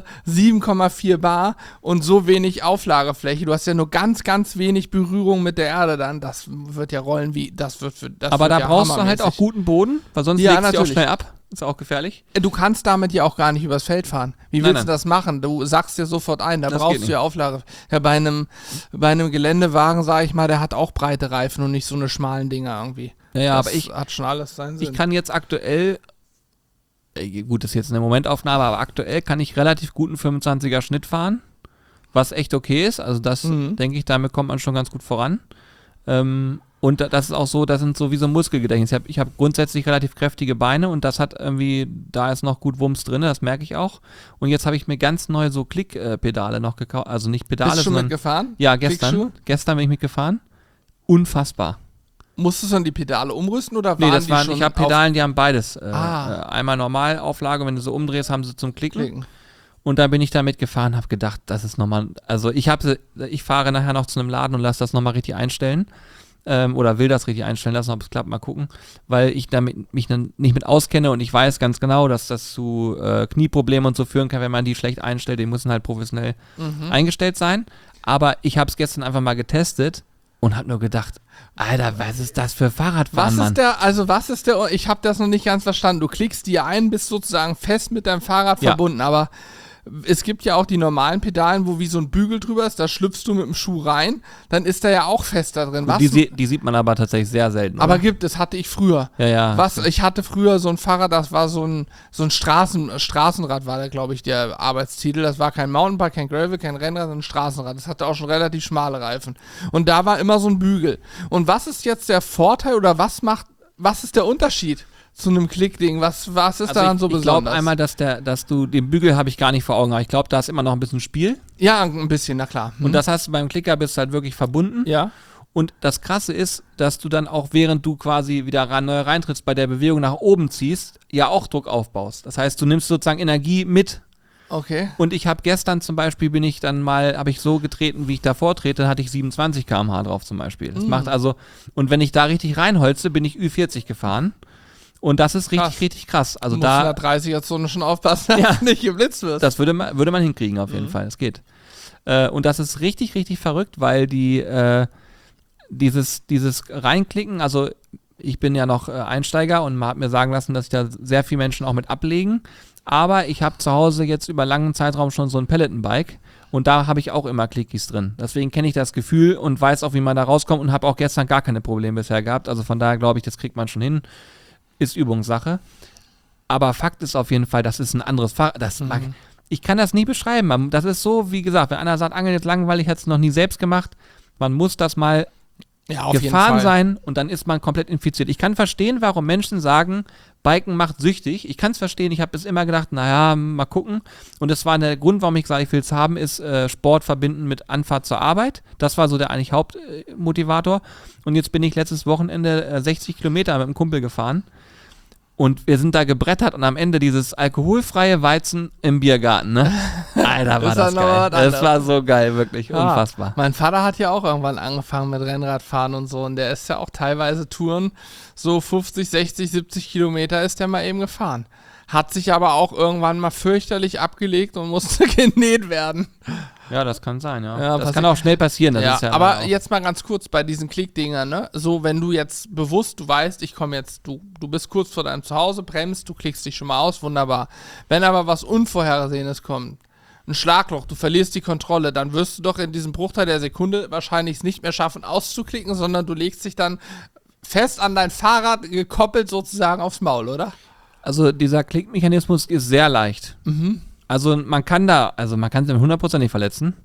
7,4 Bar und so wenig Auflagefläche. Du hast ja nur ganz, ganz wenig Berührung mit der Erde dann. Das wird ja rollen wie, das wird Aber da ja brauchst du halt hammermäßig. auch guten Boden, weil sonst Ja, legst du auch natürlich. schnell ab. Ist auch gefährlich. Du kannst damit ja auch gar nicht übers Feld fahren. Wie willst du das machen? Du sagst dir sofort ein, da Das brauchst geht du ja Auflage. Ja, bei einem Geländewagen, sage ich mal, der hat auch breite Reifen und nicht so eine schmalen Dinger irgendwie. Ja, das aber ich hat schon alles seinen Sinn. kann jetzt aktuell, gut, das ist jetzt eine Momentaufnahme, aber aktuell kann ich relativ guten 25er Schnitt fahren, was echt okay ist. Also das, denke ich, damit kommt man schon ganz gut voran. Und das ist auch so, das sind so wie so Muskelgedächtnis. Ich hab grundsätzlich relativ kräftige Beine und das hat irgendwie, da ist noch gut Wumms drin, das merke ich auch. Und jetzt habe ich mir ganz neu so Klickpedale noch gekauft, also nicht Pedale, Bist du schon sondern... mitgefahren? Ja, Klickschuhe? gestern bin ich mitgefahren. Unfassbar. Musstest du dann die Pedale umrüsten oder Nee, waren die schon ich habe Pedalen, die haben beides. Ah. Einmal Normalauflage, und wenn du so umdrehst, haben sie zum Klicken. Klicken? Und dann bin ich damit gefahren, habe gedacht, das ist nochmal, also ich fahre nachher noch zu einem Laden und lasse das nochmal richtig einstellen. Oder will das richtig einstellen lassen, ob es klappt, mal gucken. Weil ich mich dann nicht mit auskenne und ich weiß ganz genau, dass das zu Knieproblemen und so führen kann, wenn man die schlecht einstellt. Die müssen halt professionell eingestellt sein. Aber ich habe es gestern einfach mal getestet und habe nur gedacht, Alter, was ist das für Fahrradfahren, Mann? Ich habe das noch nicht ganz verstanden. Du klickst die ein, bist sozusagen fest mit deinem Fahrrad verbunden, aber es gibt ja auch die normalen Pedalen, wo wie so ein Bügel drüber ist, da schlüpfst du mit dem Schuh rein, dann ist da ja auch fest da drin. Gut, die sieht man aber tatsächlich sehr selten. Aber oder? das hatte ich früher. Ja. Ich hatte früher so ein Fahrrad, das war so ein Straßenrad, war da, glaube ich, der Arbeitstitel. Das war kein Mountainbike, kein Gravel, kein Rennrad, sondern ein Straßenrad. Das hatte auch schon relativ schmale Reifen. Und da war immer so ein Bügel. Und was ist jetzt der Vorteil oder was ist der Unterschied zu einem Klickding? Was ist daran so besonders? Ich glaube einmal, dass du den Bügel habe ich gar nicht vor Augen, aber ich glaube, da ist immer noch ein bisschen Spiel. Ja, ein bisschen, na klar. Und das hast du beim Klicker, bist du halt wirklich verbunden. Ja. Und das Krasse ist, dass du dann auch, während du quasi wieder neu reintrittst, bei der Bewegung nach oben ziehst, ja auch Druck aufbaust. Das heißt, du nimmst sozusagen Energie mit. Okay. Und ich habe gestern zum Beispiel, habe ich so getreten, wie ich davor trete, hatte ich 27 km/h drauf zum Beispiel. Das macht also, und wenn ich da richtig reinholze, bin ich Ü40 gefahren. Und das ist richtig krass. Also du musst in der 30er-Zone schon aufpassen, dass du nicht geblitzt wirst. Das würde man hinkriegen auf jeden Fall. Das geht. Und das ist richtig verrückt, weil dieses Reinklicken, also ich bin ja noch Einsteiger und man hat mir sagen lassen, dass sich da sehr viele Menschen auch mit ablegen. Aber ich habe zu Hause jetzt über langen Zeitraum schon so ein Peloton-Bike und da habe ich auch immer Klickies drin. Deswegen kenne ich das Gefühl und weiß auch, wie man da rauskommt und habe auch gestern gar keine Probleme bisher gehabt. Also von daher glaube ich, das kriegt man schon hin. Ist Übungssache. Aber Fakt ist auf jeden Fall, das ist ein anderes Fahrrad. Ich kann das nie beschreiben. Das ist so, wie gesagt, wenn einer sagt, Angeln ist langweilig, hat es noch nie selbst gemacht. Man muss das mal gefahren sein und dann ist man komplett infiziert. Ich kann verstehen, warum Menschen sagen, Biken macht süchtig. Ich kann es verstehen. Ich habe bis immer gedacht, naja, mal gucken. Und das war der Grund, warum ich sage, ich will es haben, ist Sport verbinden mit Anfahrt zur Arbeit. Das war so der eigentlich Hauptmotivator. Und jetzt bin ich letztes Wochenende 60 Kilometer mit einem Kumpel gefahren. Und wir sind da gebrettert und am Ende dieses alkoholfreie Weizen im Biergarten, ne? Alter, war das geil. Das war so geil, wirklich unfassbar. Mein Vater hat ja auch irgendwann angefangen mit Rennradfahren und so und der ist ja auch teilweise Touren, so 50, 60, 70 Kilometer ist der mal eben gefahren. Hat sich aber auch irgendwann mal fürchterlich abgelegt und musste genäht werden. Ja, das kann sein, ja. Das kann auch schnell passieren. Das ist ja aber jetzt mal ganz kurz bei diesen Klickdingern, ne? So, wenn du jetzt bewusst, du weißt, ich komme jetzt, du bist kurz vor deinem Zuhause, bremst, du klickst dich schon mal aus, wunderbar. Wenn aber was Unvorhergesehenes kommt, ein Schlagloch, du verlierst die Kontrolle, dann wirst du doch in diesem Bruchteil der Sekunde wahrscheinlich es nicht mehr schaffen auszuklicken, sondern du legst dich dann fest an dein Fahrrad gekoppelt sozusagen aufs Maul, oder? Also dieser Klickmechanismus ist sehr leicht. Also man kann sich mit 100% nicht verletzen,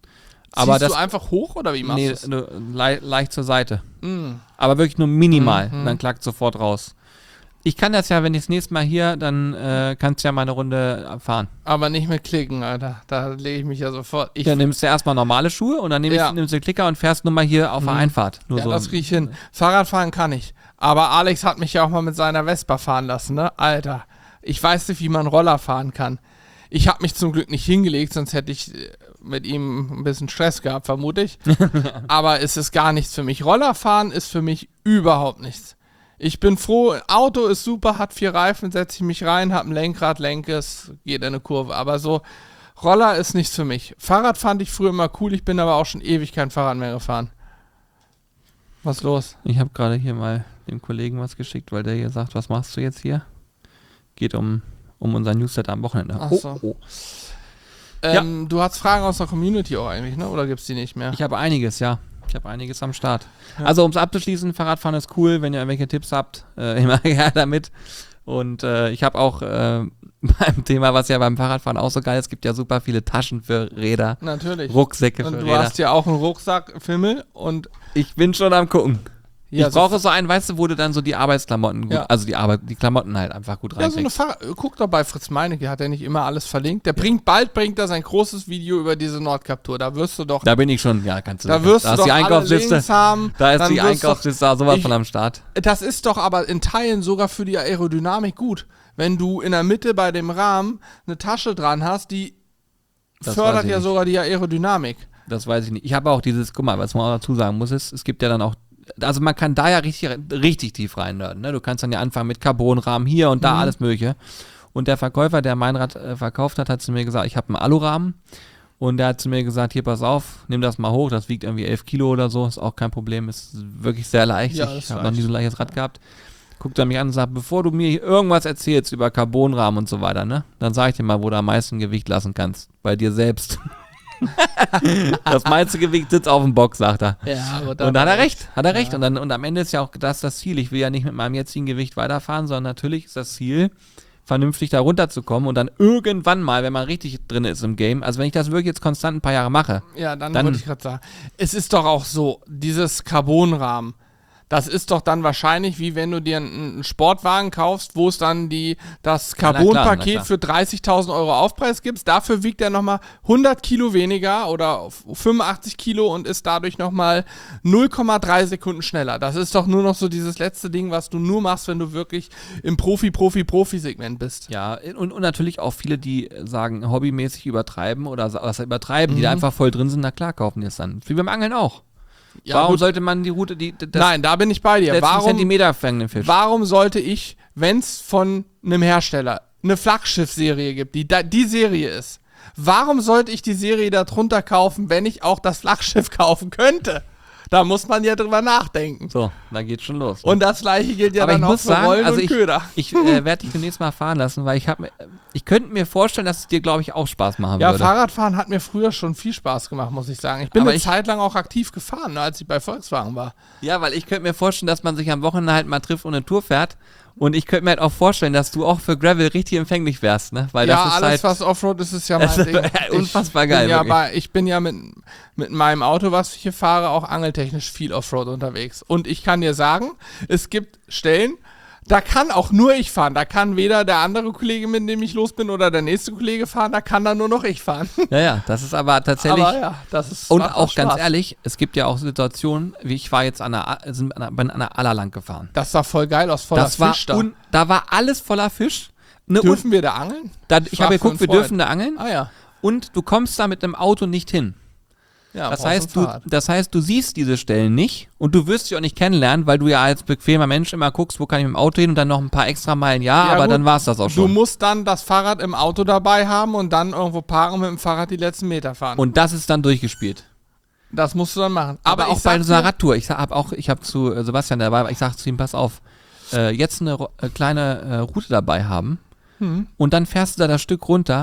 Aber Ziehst du einfach hoch oder wie machst du es? nur leicht zur Seite. Aber wirklich nur minimal. Dann klackt sofort raus. Ich kann das ja, wenn ich das nächste Mal hier, dann kannst du ja mal eine Runde fahren. Aber nicht mit Klicken, Alter. Da lege ich mich ja sofort. Dann nimmst du erstmal normale Schuhe und dann nimmst du den Klicker und fährst nur mal hier auf der Einfahrt. Nur so. Das krieg ich hin. Fahrradfahren kann ich. Aber Alex hat mich ja auch mal mit seiner Vespa fahren lassen, ne? Alter, ich weiß nicht, wie man Roller fahren kann. Ich habe mich zum Glück nicht hingelegt, sonst hätte ich mit ihm ein bisschen Stress gehabt, vermute ich. Aber es ist gar nichts für mich. Rollerfahren ist für mich überhaupt nichts. Ich bin froh, Auto ist super, hat 4 Reifen, setze ich mich rein, habe ein Lenkrad, lenke es, geht in eine Kurve. Aber so, Roller ist nichts für mich. Fahrrad fand ich früher immer cool, ich bin aber auch schon ewig kein Fahrrad mehr gefahren. Was ist los? Ich habe gerade hier mal dem Kollegen was geschickt, weil der hier sagt, was machst du jetzt hier? Geht um unser Newsletter am Wochenende. Ach so. Du hast Fragen aus der Community auch eigentlich, ne? Oder gibt's die nicht mehr? Ich habe einiges, ja. Ich habe einiges am Start. Ja. Also, um es abzuschließen, Fahrradfahren ist cool. Wenn ihr irgendwelche Tipps habt, immer gerne damit. Und ich habe auch beim Thema, was ja beim Fahrradfahren auch so geil ist, es gibt ja super viele Taschen für Räder. Natürlich. Rucksäcke für Räder. Und Räder. Du hast ja auch einen Rucksack-Fimmel und ich bin schon am gucken. Ja, ich brauche so einen, weißt du, wo du dann so die Arbeitsklamotten gut, also die Klamotten halt einfach gut reinkriegst. Ja, guck doch bei Fritz Meinecke, hat er nicht immer alles verlinkt. Bald bringt er sein großes Video über diese Nordkap-Tour. Da wirst du doch. Da bin ich schon, ja, kannst du. Da wirst du ist doch die Einkaufsliste Links haben. Da ist die Einkaufsliste sowas von am Start. Das ist doch aber in Teilen sogar für die Aerodynamik gut. Wenn du in der Mitte bei dem Rahmen eine Tasche dran hast, die fördert ja sogar die Aerodynamik. Das weiß ich nicht. Ich habe auch dieses, guck mal, was man auch dazu sagen muss, ist, es gibt ja dann auch, also man kann da ja richtig tief reinnörden. Ne? Du kannst dann ja anfangen mit Carbonrahmen hier und da, alles Mögliche. Und der Verkäufer, der mein Rad verkauft hat zu mir gesagt, ich habe einen Alurahmen. Und der hat zu mir gesagt, hier, pass auf, nimm das mal hoch, das wiegt irgendwie 11 Kilo oder so, ist auch kein Problem, ist wirklich sehr leicht. Ja, ich habe noch nie so ein leichtes Rad gehabt. Guckt er mich an und sagt, bevor du mir irgendwas erzählst über Carbonrahmen und so weiter, ne, dann sag ich dir mal, wo du am meisten Gewicht lassen kannst. Bei dir selbst. Das meiste Gewicht sitzt auf dem Bock, sagt er. Ja, und da hat er recht. Ja. Und am Ende ist ja auch das Ziel. Ich will ja nicht mit meinem jetzigen Gewicht weiterfahren, sondern natürlich ist das Ziel, vernünftig da runterzukommen und dann irgendwann mal, wenn man richtig drin ist im Game, also wenn ich das wirklich jetzt konstant ein paar Jahre mache. Ja, dann wollte ich gerade sagen, es ist doch auch so, dieses Carbonrahmen, das ist doch dann wahrscheinlich, wie wenn du dir einen Sportwagen kaufst, wo es dann das Carbon-Paket für 30.000 Euro Aufpreis gibt. Dafür wiegt er nochmal 100 Kilo weniger oder 85 Kilo und ist dadurch nochmal 0,3 Sekunden schneller. Das ist doch nur noch so dieses letzte Ding, was du nur machst, wenn du wirklich im Profi-Segment bist. Ja, und natürlich auch viele, die sagen, hobbymäßig übertreiben oder was übertreiben, die da einfach voll drin sind, na klar, kaufen die es dann. Wie beim Angeln auch. Ja, warum sollte man die Route, Nein, da bin ich bei dir. Zentimeter fängenden Fisch. Warum sollte ich, wenn es von einem Hersteller eine Flaggschiff-Serie gibt, die Serie ist, warum sollte ich die Serie darunter kaufen, wenn ich auch das Flaggschiff kaufen könnte? Da muss man ja drüber nachdenken. So, dann geht's schon los. Ne? Und das Gleiche gilt ja dann auch für Rollen und Köder. Ich werde dich demnächst mal fahren lassen, weil ich könnte mir vorstellen, dass es dir, glaube ich, auch Spaß machen würde. Ja, Fahrradfahren hat mir früher schon viel Spaß gemacht, muss ich sagen. Ich bin eine Zeit lang auch aktiv gefahren, als ich bei Volkswagen war. Ja, weil ich könnte mir vorstellen, dass man sich am Wochenende halt mal trifft und eine Tour fährt. Und ich könnte mir halt auch vorstellen, dass du auch für Gravel richtig empfänglich wärst, ne? Weil ja, das ist alles halt, was Offroad ist ja mein Ding. Unfassbar geil. Ich bin ja mit meinem Auto, was ich hier fahre, auch angeltechnisch viel Offroad unterwegs. Und ich kann dir sagen, es gibt Stellen, da kann auch nur ich fahren. Da kann weder der andere Kollege, mit dem ich los bin, oder der nächste Kollege fahren. Da kann dann nur noch ich fahren. Ja, das ist aber tatsächlich. Aber ja, das ist. Und auch ganz ehrlich, es gibt ja auch Situationen, wie ich war jetzt bin an der Aller lang gefahren. Das sah voll geil aus, voller Fisch da. Da war alles voller Fisch. Dürfen wir da angeln? Ich habe geguckt, wir dürfen da angeln. Ah ja. Und du kommst da mit dem Auto nicht hin. Ja, das heißt, du siehst diese Stellen nicht und du wirst sie auch nicht kennenlernen, weil du ja als bequemer Mensch immer guckst, wo kann ich mit dem Auto hin und dann noch ein paar extra Meilen, aber gut, dann war es das auch schon. Du musst dann das Fahrrad im Auto dabei haben und dann irgendwo parken und mit dem Fahrrad die letzten Meter fahren. Und das ist dann durchgespielt. Das musst du dann machen. Aber auch bei so einer Radtour, ich habe zu Sebastian dabei, ich sage zu ihm, pass auf, jetzt eine kleine Route dabei haben und dann fährst du da das Stück runter.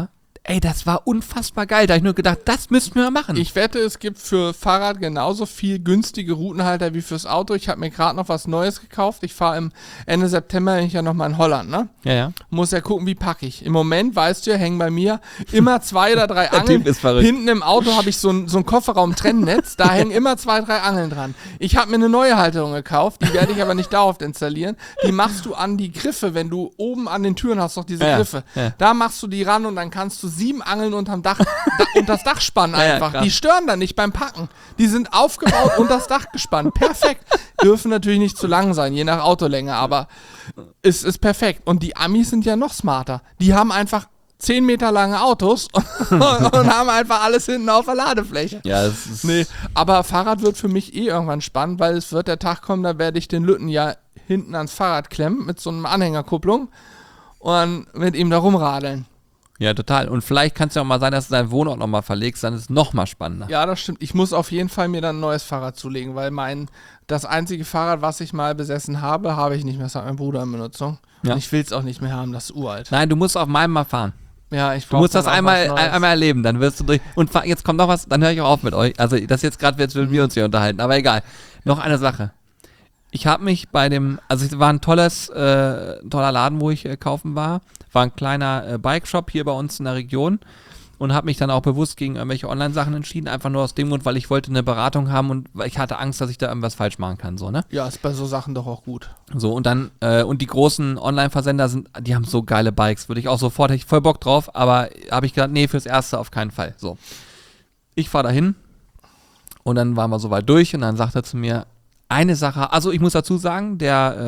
Ey, das war unfassbar geil. Da habe ich nur gedacht, das müssten wir machen. Ich wette, es gibt für Fahrrad genauso viel günstige Routenhalter wie fürs Auto. Ich habe mir gerade noch was Neues gekauft. Ich fahre im Ende September bin ich ja nochmal in Holland, ne? Ja. Muss ja gucken, wie packe ich. Im Moment, weißt du ja, hängen bei mir immer 2 oder 3 Angeln. Typ ist verrückt. Hinten im Auto habe ich so ein Kofferraum-Trennnetz. Da hängen immer 2, 3 Angeln dran. Ich habe mir eine neue Halterung gekauft. Die werde ich aber nicht dauerhaft installieren. Die machst du an die Griffe, wenn du oben an den Türen hast, doch diese Griffe. Ja. Da machst du die ran und dann kannst du 7 Angeln unterm Dach und das Dach spannen einfach. krass. Die stören dann nicht beim Packen. Die sind aufgebaut und das Dach gespannt. Perfekt. Dürfen natürlich nicht zu lang sein, je nach Autolänge, aber es ist perfekt. Und die Amis sind ja noch smarter. Die haben einfach 10 Meter lange Autos und haben einfach alles hinten auf der Ladefläche. Ja, das ist... Nee, aber Fahrrad wird für mich irgendwann spannend, weil es wird der Tag kommen, da werde ich den Lütten ja hinten ans Fahrrad klemmen mit so einem Anhängerkupplung und mit ihm da rumradeln. Ja, total. Und vielleicht kann es ja auch mal sein, dass du deinen Wohnort nochmal verlegst, dann ist es nochmal spannender. Ja, das stimmt. Ich muss auf jeden Fall mir dann ein neues Fahrrad zulegen, weil das einzige Fahrrad, was ich mal besessen habe, habe ich nicht mehr. Das hat mein Bruder in Benutzung. Ja. Und ich will es auch nicht mehr haben, das ist uralt. Nein, du musst auf meinem mal fahren. Ja, ich Du brauch musst das dann auch einmal was Neues. erleben, dann wirst du durch. Und jetzt kommt noch was, dann höre ich auch auf mit euch. Also das jetzt gerade, jetzt würden wir uns hier unterhalten, aber egal. Noch eine Sache. Ich habe mich es war ein toller Laden, wo ich kaufen war. War ein kleiner Bike-Shop hier bei uns in der Region und habe mich dann auch bewusst gegen irgendwelche Online-Sachen entschieden, einfach nur aus dem Grund, weil ich wollte eine Beratung haben und weil ich hatte Angst, dass ich da irgendwas falsch machen kann, so, ne? Ja, ist bei so Sachen doch auch gut. So, und dann, und die großen Online-Versender die haben so geile Bikes, hätte ich voll Bock drauf, aber habe ich gedacht, nee, fürs Erste auf keinen Fall. So. Ich fahre dahin und dann waren wir soweit durch und dann sagt er zu mir, eine Sache, also ich muss dazu sagen,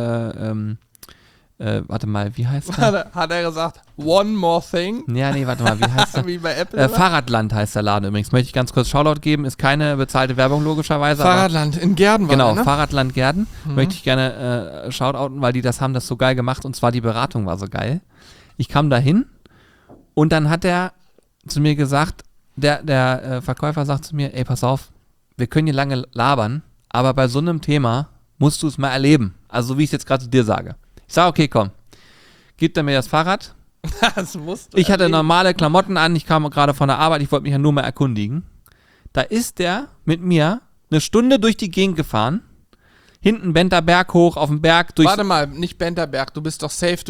warte mal, wie heißt der? Hat er gesagt, one more thing? Ja, nee, warte mal, wie heißt der? Wie bei Apple? oder? Fahrradland heißt der Laden übrigens. Möchte ich ganz kurz Shoutout geben, ist keine bezahlte Werbung logischerweise. Fahrradland in Gerden war Genau, der, ne? Fahrradland Gerden. Möchte ich gerne shoutouten, weil die das haben das so geil gemacht und zwar die Beratung war so geil. Ich kam da hin und dann hat er zu mir gesagt, der Verkäufer sagt zu mir, ey, pass auf, wir können hier lange labern, aber bei so einem Thema musst du es mal erleben. Also so wie ich es jetzt gerade zu dir sage. Ich sage, okay, komm, gibt er mir das Fahrrad. Das musst du Ich hatte erleben. normale Klamotten an, ich kam gerade von der Arbeit, ich wollte mich ja nur mal erkundigen. Da ist der mit mir eine Stunde durch die Gegend gefahren, hinten Benter Berg hoch, auf dem Berg durch... Warte mal, nicht Benterberg, du bist doch safe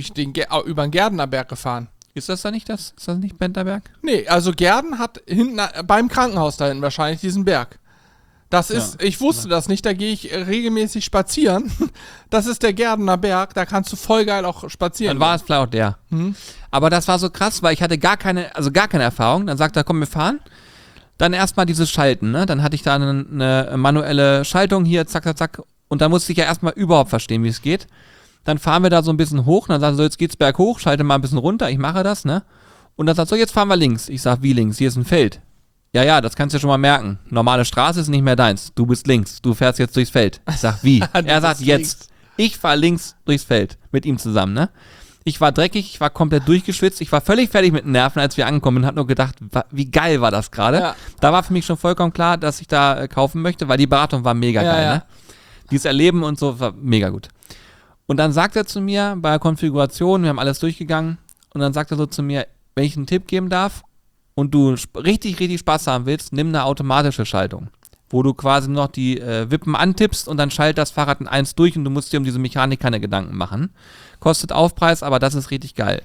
über den Gerdener Berg gefahren. Ist das nicht Benterberg? Nee, also Gerden hat hinten beim Krankenhaus da hinten wahrscheinlich diesen Berg. Das ist, ich wusste das nicht, da gehe ich regelmäßig spazieren. Das ist der Gerdener Berg, da kannst du voll geil auch spazieren. Dann war es vielleicht auch der. Aber das war so krass, weil ich hatte gar keine Erfahrung. Dann sagt er, komm, wir fahren. Dann erstmal dieses Schalten, ne? Dann hatte ich da eine manuelle Schaltung hier, zack, zack, zack. Und dann musste ich ja erstmal überhaupt verstehen, wie es geht. Dann fahren wir da so ein bisschen hoch. Und dann sagt er so, jetzt geht's berghoch, schalte mal ein bisschen runter. Ich mache das, ne? Und dann sagt er so, jetzt fahren wir links. Ich sag, wie links? Hier ist ein Feld. Ja, das kannst du schon mal merken. Normale Straße ist nicht mehr deins. Du bist links. Du fährst jetzt durchs Feld. Ich sag, wie? Er sagt, jetzt. Ich fahr links durchs Feld. Mit ihm zusammen, ne? Ich war dreckig, ich war komplett durchgeschwitzt. Ich war völlig fertig mit den Nerven, als wir angekommen sind. Hab nur gedacht, wie geil war das gerade. Ja. Da war für mich schon vollkommen klar, dass ich da kaufen möchte, weil die Beratung war mega geil, ja. ne? Dieses Erleben und so war mega gut. Und dann sagt er zu mir bei der Konfiguration, wir haben alles durchgegangen, und dann sagt er so zu mir, wenn ich einen Tipp geben darf und du richtig, richtig Spaß haben willst, nimm eine automatische Schaltung, wo du quasi noch die Wippen antippst und dann schaltet das Fahrrad in 1 durch und du musst dir um diese Mechanik keine Gedanken machen. Kostet Aufpreis, aber das ist richtig geil.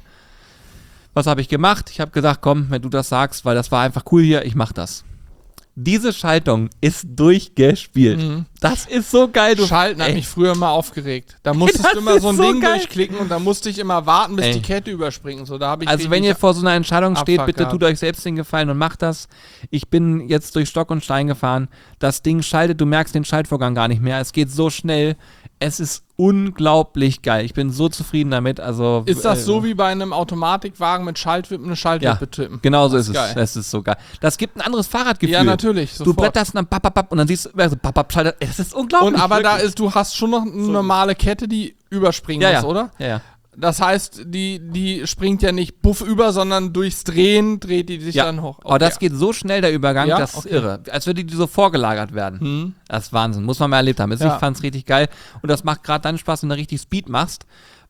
Was habe ich gemacht? Ich habe gesagt, komm, wenn du das sagst, weil das war einfach cool hier, ich mach das. Diese Schaltung ist durchgespielt. Das ist so geil. Schalten hat mich früher immer aufgeregt. Da musstest du immer so ein Ding durchklicken und da musste ich immer warten, bis die Kette überspringt. So, da hab ich also wenn ihr vor so einer Entscheidung steht, Abfuck bitte gehabt. tut euch selbst den Gefallen und macht das. Ich bin jetzt durch Stock und Stein gefahren. Das Ding schaltet, du merkst den Schaltvorgang gar nicht mehr. Es geht so schnell. Es ist unglaublich geil. Ich bin so zufrieden damit. Also Ist das so wie bei einem Automatikwagen mit Schaltwippen eine Schaltwippe tippen? Genau so ist es. geil. Das ist so geil. Das gibt ein anderes Fahrradgefühl. Ja, natürlich. Du Sofort. blätterst und dann papp, und dann siehst du, also papp, schaltet. Das ist unglaublich. Und aber wirklich. du hast schon noch eine normale Kette, die überspringen muss, oder? Ja. Das heißt, die springt ja nicht buff über, sondern durchs Drehen dreht die sich dann hoch. Aber das geht so schnell, der Übergang, Ja? das ist Okay. irre. Als würde die so vorgelagert werden. Das ist Wahnsinn. Muss man mal erlebt haben. Also Ja. Ich fand's richtig geil. Und das macht gerade dann Spaß, wenn du richtig Speed machst.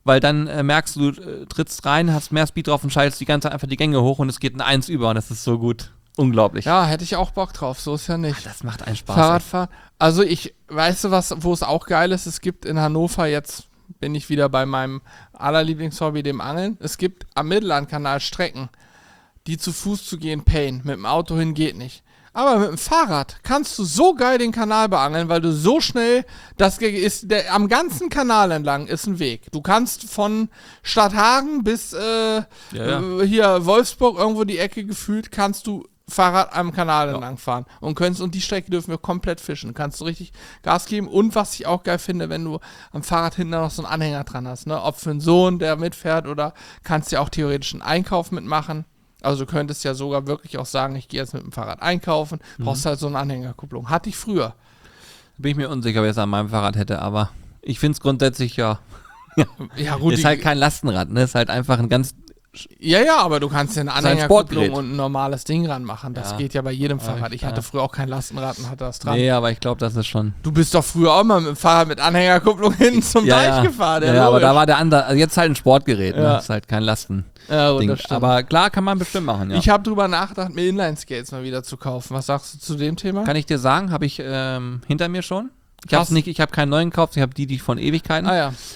weil dann merkst du, trittst rein, hast mehr Speed drauf und schaltest die ganze Zeit einfach die Gänge hoch und es geht ein 1 über und das ist so gut. Unglaublich. Ja, hätte ich auch Bock drauf, so ist ja nicht. Das macht einen Spaß. Fahrradfahren. Also weißt du was, wo es auch geil ist? Es gibt in Hannover, jetzt bin ich wieder bei meinem allerlieblingshobby, dem Angeln. Es gibt am Mittellandkanal Strecken, die zu Fuß zu gehen, Pain. Mit dem Auto hin geht nicht. Aber mit dem Fahrrad kannst du so geil den Kanal beangeln, weil du so schnell, am ganzen Kanal entlang ist ein Weg. Du kannst von Stadthagen bis hier Wolfsburg, irgendwo die Ecke gefühlt, kannst du Fahrrad am Kanal entlang fahren und die Strecke dürfen wir komplett fischen. Kannst du richtig Gas geben und was ich auch geil finde, wenn du am Fahrrad hinten noch so einen Anhänger dran hast, ne? Ob für einen Sohn, der mitfährt oder kannst ja auch theoretisch einen Einkauf mitmachen. Also du könntest ja sogar wirklich auch sagen, ich gehe jetzt mit dem Fahrrad einkaufen, brauchst halt so eine Anhängerkupplung. Hatte ich früher. Bin ich mir unsicher, wer es an meinem Fahrrad hätte, aber ich finde es grundsätzlich ja gut. Ist halt kein Lastenrad, ne? Ist halt einfach ein ganz... Ja, aber du kannst ja eine Anhängerkupplung und ein normales Ding ranmachen. Das geht ja bei jedem Fahrrad. Ich hatte früher auch kein Lastenrad und hatte das dran. Nee, aber ich glaube, das ist schon... Du bist doch früher auch mal mit dem Fahrrad mit Anhängerkupplung hinten zum Deich gefahren. Ja, aber da war der andere... Also jetzt halt ein Sportgerät, ne? Das ist halt kein Lasten. Ja, gut, das stimmt. Aber klar, kann man bestimmt machen, ja. Ich habe drüber nachgedacht, mir Inline-Skates mal wieder zu kaufen. Was sagst du zu dem Thema? Kann ich dir sagen, habe ich hinter mir schon. Ich habe keinen neuen gekauft, ich habe die von Ewigkeiten. Ah ja.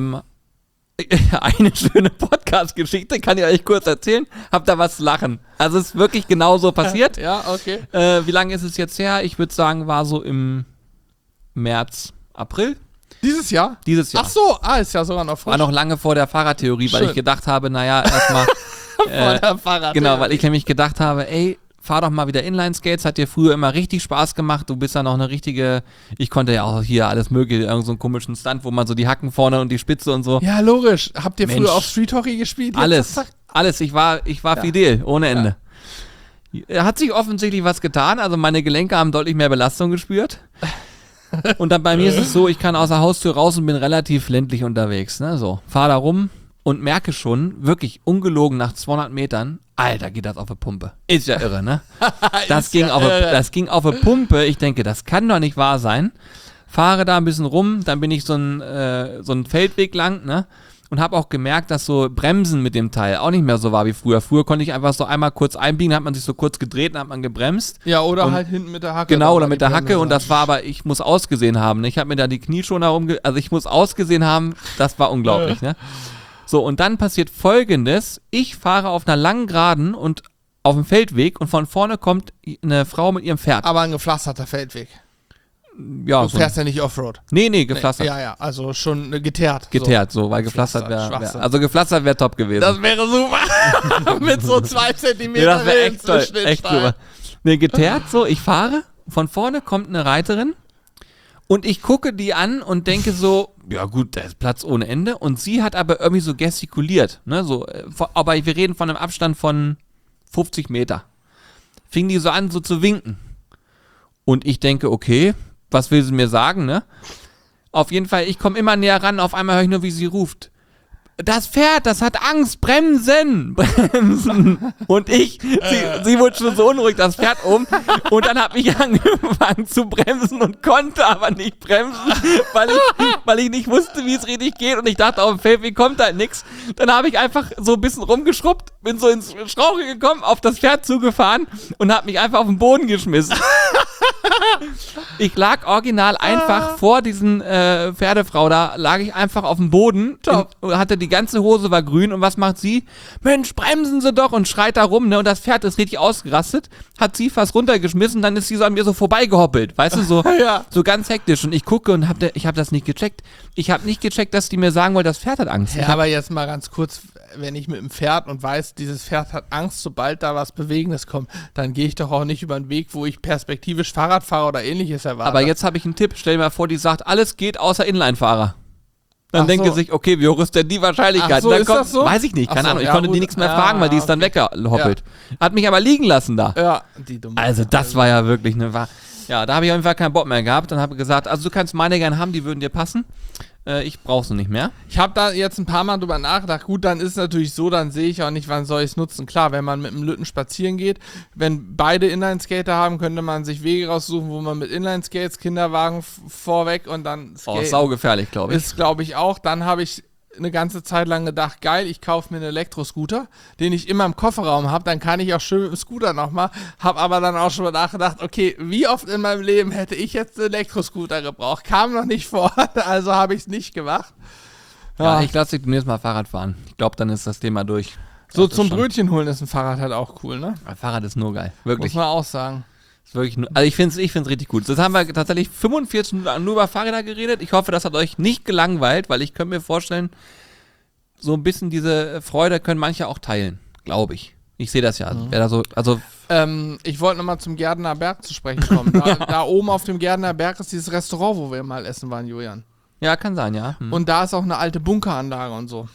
Eine schöne Podcast-Geschichte, kann ich euch kurz erzählen. Hab da was zu lachen. Also es ist wirklich genau so passiert. Ja, okay. Wie lange ist es jetzt her? Ich würde sagen, war so im März, April. Dieses Jahr? Dieses Jahr. Ach so, ist ja sogar noch frisch. War noch lange vor der Fahrradtheorie, weil ich gedacht habe, naja, erstmal... vor der Fahrradtheorie. Genau, weil ich nämlich gedacht habe, ey, fahr doch mal wieder Inline-Skates, hat dir früher immer richtig Spaß gemacht, du bist ja noch eine richtige, ich konnte ja auch hier alles mögliche, irgend so einen komischen Stunt, wo man so die Hacken vorne und die Spitze und so. Ja, logisch. Habt ihr früher auf Street Hockey gespielt? Alles, ich war fidel, ohne Ende. Ja. Hat sich offensichtlich was getan, also meine Gelenke haben deutlich mehr Belastung gespürt. Und dann bei mir ist es so, ich kann aus der Haustür raus und bin relativ ländlich unterwegs, ne, so. Fahr da rum und merke schon, wirklich ungelogen nach 200 Metern, Alter, geht das auf eine Pumpe. Ist ja irre, ne? Das ging auf eine Pumpe. Ich denke, das kann doch nicht wahr sein. Fahre da ein bisschen rum, dann bin ich so ein Feldweg lang, ne? Und habe auch gemerkt, dass so Bremsen mit dem Teil auch nicht mehr so war wie früher. Früher konnte ich einfach so einmal kurz einbiegen, dann hat man sich so kurz gedreht, dann hat man gebremst. Ja, oder halt hinten mit der Hacke. Genau, oder mit der Hacke. Und das war aber, ich muss ausgesehen haben. Ne? Ich habe mir da die Knieschoner also ich muss ausgesehen haben, das war unglaublich, ne? So, und dann passiert Folgendes. Ich fahre auf einer langen Geraden und auf dem Feldweg und von vorne kommt eine Frau mit ihrem Pferd. Aber ein gepflasterter Feldweg. Ja, du fährst ja nicht Offroad. Nee, gepflastert. Ja, also schon geteert. Geteert, so, weil gepflastert wäre. Also gepflastert wäre top gewesen. Das wäre super. Mit so 2 Zentimeter. Ja, das wäre echt toll. Echt super. Nee, geteert, so, ich fahre, von vorne kommt eine Reiterin und ich gucke die an und denke so, ja gut, da ist Platz ohne Ende. Und sie hat aber irgendwie so gestikuliert, ne, so, aber wir reden von einem Abstand von 50 Meter. Fing die so an, so zu winken. Und ich denke, okay, was will sie mir sagen, ne? Auf jeden Fall, ich komme immer näher ran, auf einmal höre ich nur, wie sie ruft. Das Pferd, das hat Angst, bremsen. Und sie wurde schon so unruhig, das Pferd und dann habe ich angefangen zu bremsen und konnte aber nicht bremsen, weil ich nicht wusste, wie es richtig geht und ich dachte, auf dem Feldweg kommt halt nichts. Dann habe ich einfach so ein bisschen rumgeschrubbt, bin so ins Straucheln gekommen, auf das Pferd zugefahren und habe mich einfach auf den Boden geschmissen. Ich lag original einfach vor diesen Pferdefrau, da lag ich einfach auf dem Boden, hatte die ganze Hose war grün und was macht sie? Mensch, bremsen Sie doch und schreit da rum, ne? Und das Pferd ist richtig ausgerastet, hat sie fast runtergeschmissen, dann ist sie so an mir so vorbeigehoppelt, weißt du, so, so ganz hektisch und ich gucke und ich habe das nicht gecheckt. Ich habe nicht gecheckt, dass die mir sagen wollte, das Pferd hat Angst. Ja, aber jetzt mal ganz kurz, wenn ich mit dem Pferd und weiß, dieses Pferd hat Angst, sobald da was Bewegendes kommt, dann gehe ich doch auch nicht über einen Weg, wo ich perspektivisch Fahrrad fahre oder ähnliches erwarte. Aber jetzt habe ich einen Tipp, stell dir mal vor, die sagt, alles geht außer Inline-Fahrer. Dann denke sich, okay, wie hoch ist denn die Wahrscheinlichkeit? Ach so, dann ist das so? Weiß ich nicht, keine Ahnung. Ich konnte gut. die nichts mehr fragen, weil die ist dann weggehoppelt. Ja. Hat mich aber liegen lassen da. Ja, die dumme. Also das war ja wirklich eine... Ja, da habe ich auf jeden Fall keinen Bock mehr gehabt. Dann habe ich gesagt, also du kannst meine gerne haben, die würden dir passen. Ich brauche sie nicht mehr. Ich habe da jetzt ein paar Mal drüber nachgedacht. Gut, dann ist es natürlich so, dann sehe ich auch nicht, wann soll ich es nutzen. Klar, wenn man mit einem Lütten spazieren geht, wenn beide Inline-Skater haben, könnte man sich Wege raussuchen, wo man mit Inline-Skates, Kinderwagen vorweg und dann skaten. Oh, saugefährlich, glaube ich. Ist, glaube ich, auch. Dann habe ich eine ganze Zeit lang gedacht, geil, ich kaufe mir einen Elektroscooter, den ich immer im Kofferraum habe, dann kann ich auch schön mit dem Scooter nochmal, habe aber dann auch schon mal nachgedacht, okay, wie oft in meinem Leben hätte ich jetzt einen Elektroscooter gebraucht? Kam noch nicht vor, also habe ich es nicht gemacht. Ja, ich lasse dich demnächst mal Fahrrad fahren. Ich glaube, dann ist das Thema durch. So zum Brötchen holen ist ein Fahrrad halt auch cool, ne? Ein Fahrrad ist nur geil, wirklich. Muss man auch sagen. Ist wirklich nur, also ich finde es richtig gut. Jetzt haben wir tatsächlich 45 Minuten nur über Fahrräder geredet. Ich hoffe, das hat euch nicht gelangweilt, weil ich könnte mir vorstellen, so ein bisschen diese Freude können manche auch teilen, glaube ich. Ich sehe das ja. Wer da so, also ich wollte nochmal zum Gärtner Berg zu sprechen kommen. Da oben auf dem Gärtner Berg ist dieses Restaurant, wo wir mal essen waren, Julian. Ja, kann sein, ja. Und da ist auch eine alte Bunkeranlage und so.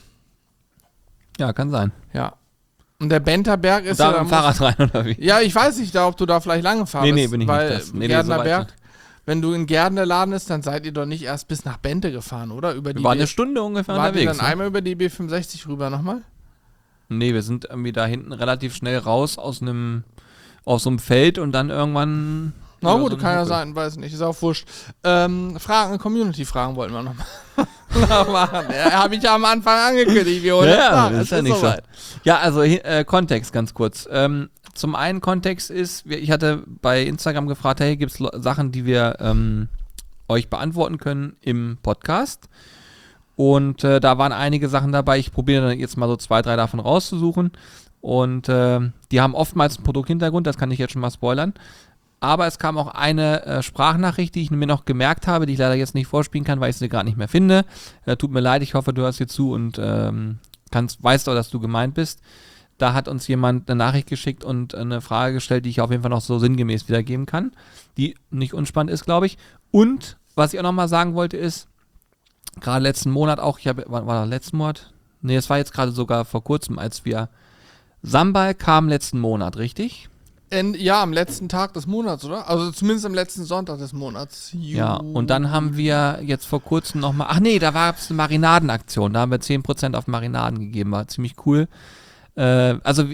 Ja, kann sein. Ja. Und der Benterberg ist da mit dem Fahrrad rein, oder wie? Ja, ich weiß nicht, ob du da vielleicht lange gefahren bist. Nee, bin ich weil nicht. Das. Gärtner so Berg, wenn du in Gärtner Laden ist, dann seid ihr doch nicht erst bis nach Bente gefahren, oder? Wir waren eine Stunde ungefähr unterwegs. Waren wir dann ne? einmal über die B65 rüber nochmal? Nee, wir sind irgendwie da hinten relativ schnell raus aus so einem Feld und dann irgendwann... Na gut, so kann ja sein, weiß nicht, ist auch wurscht. Community-Fragen wollten wir nochmal machen. Ja, habe ich ja am Anfang angekündigt. Ja, das ist ja nicht so. Ja, also Kontext ganz kurz. Zum einen Kontext ist, ich hatte bei Instagram gefragt, hey, gibt es Sachen, die wir euch beantworten können im Podcast? Und da waren einige Sachen dabei. Ich probiere dann jetzt mal so 2, 3 davon rauszusuchen. Und die haben oftmals einen Produkthintergrund, das kann ich jetzt schon mal spoilern. Aber es kam auch eine Sprachnachricht, die ich mir noch gemerkt habe, die ich leider jetzt nicht vorspielen kann, weil ich sie gerade nicht mehr finde. Tut mir leid, ich hoffe, du hörst hier zu und weißt auch, dass du gemeint bist. Da hat uns jemand eine Nachricht geschickt und eine Frage gestellt, die ich auf jeden Fall noch so sinngemäß wiedergeben kann, die nicht unspannend ist, glaube ich. Und was ich auch nochmal sagen wollte ist, gerade letzten Monat auch, war das letzten Monat? Nee, es war jetzt gerade sogar vor kurzem, als wir Sambal kam letzten Monat, richtig? Ja, am letzten Tag des Monats, oder? Also zumindest am letzten Sonntag des Monats. Ja, und dann haben wir jetzt vor kurzem nochmal, ach nee, da war es eine Marinadenaktion, da haben wir 10% auf Marinaden gegeben, war ziemlich cool. Also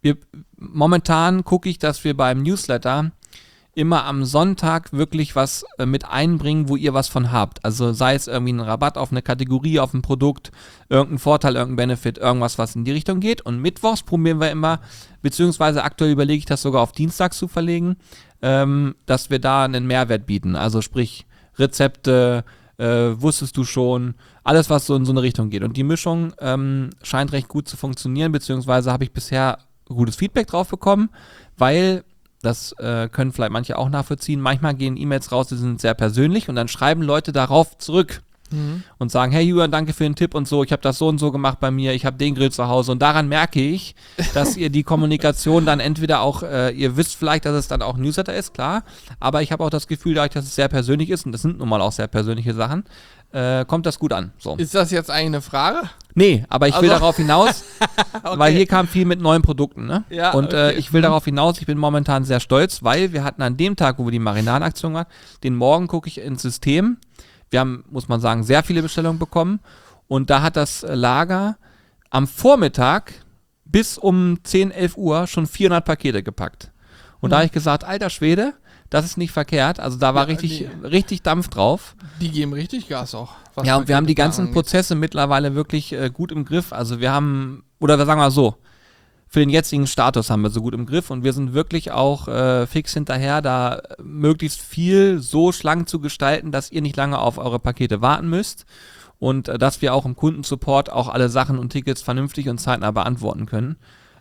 momentan gucke ich, dass wir beim Newsletter immer am Sonntag wirklich was mit einbringen, wo ihr was von habt. Also sei es irgendwie ein Rabatt auf eine Kategorie, auf ein Produkt, irgendein Vorteil, irgendein Benefit, irgendwas, was in die Richtung geht. Und mittwochs probieren wir immer, beziehungsweise aktuell überlege ich das sogar auf Dienstags zu verlegen, dass wir da einen Mehrwert bieten. Also sprich Rezepte, wusstest du schon, alles, was so in so eine Richtung geht. Und die Mischung scheint recht gut zu funktionieren, beziehungsweise habe ich bisher gutes Feedback drauf bekommen, weil... Das können vielleicht manche auch nachvollziehen. Manchmal gehen E-Mails raus, die sind sehr persönlich und dann schreiben Leute darauf zurück und sagen, hey Julian, danke für den Tipp und so, ich habe das so und so gemacht bei mir, ich habe den Grill zu Hause und daran merke ich, dass ihr die Kommunikation dann entweder auch, ihr wisst vielleicht, dass es dann auch ein Newsletter ist, klar, aber ich habe auch das Gefühl, dadurch, dass es sehr persönlich ist und das sind nun mal auch sehr persönliche Sachen, kommt das gut an. So. Ist das jetzt eigentlich eine Frage? Nee, aber ich will darauf hinaus, okay. Weil hier kam viel mit neuen Produkten, ne? Ja, und okay. Ich will darauf hinaus, ich bin momentan sehr stolz, weil wir hatten an dem Tag, wo wir die Marinadenaktion hatten, den Morgen gucke ich ins System. Wir haben, muss man sagen, sehr viele Bestellungen bekommen und da hat das Lager am Vormittag bis um 10, 11 Uhr schon 400 Pakete gepackt. Und da habe ich gesagt, alter Schwede, das ist nicht verkehrt. Also da war richtig Dampf drauf. Die geben richtig Gas auch. Ja, und wir haben die ganzen Prozesse mittlerweile wirklich gut im Griff. Also wir haben, oder wir sagen mal so, für den jetzigen Status haben wir so gut im Griff und wir sind wirklich auch fix hinterher, da möglichst viel so schlank zu gestalten, dass ihr nicht lange auf eure Pakete warten müsst und dass wir auch im Kundensupport auch alle Sachen und Tickets vernünftig und zeitnah beantworten können.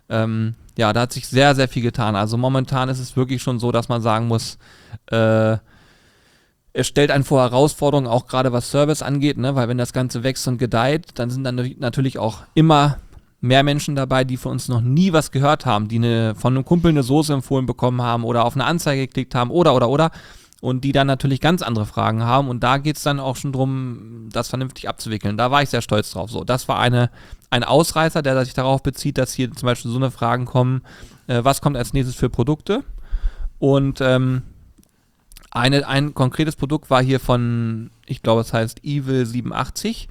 Ja, da hat sich sehr, sehr viel getan. Also momentan ist es wirklich schon so, dass man sagen muss, es stellt einen vor Herausforderungen, auch gerade was Service angeht, ne? Weil wenn das Ganze wächst und gedeiht, dann sind dann natürlich auch immer mehr Menschen dabei, die von uns noch nie was gehört haben, die von einem Kumpel eine Soße empfohlen bekommen haben oder auf eine Anzeige geklickt haben oder und die dann natürlich ganz andere Fragen haben und da geht es dann auch schon drum, das vernünftig abzuwickeln. Da war ich sehr stolz drauf. So, das war ein Ausreißer, der sich darauf bezieht, dass hier zum Beispiel so eine Fragen kommen, was kommt als nächstes für Produkte? Und ein konkretes Produkt war hier von, ich glaube es heißt Evil 87.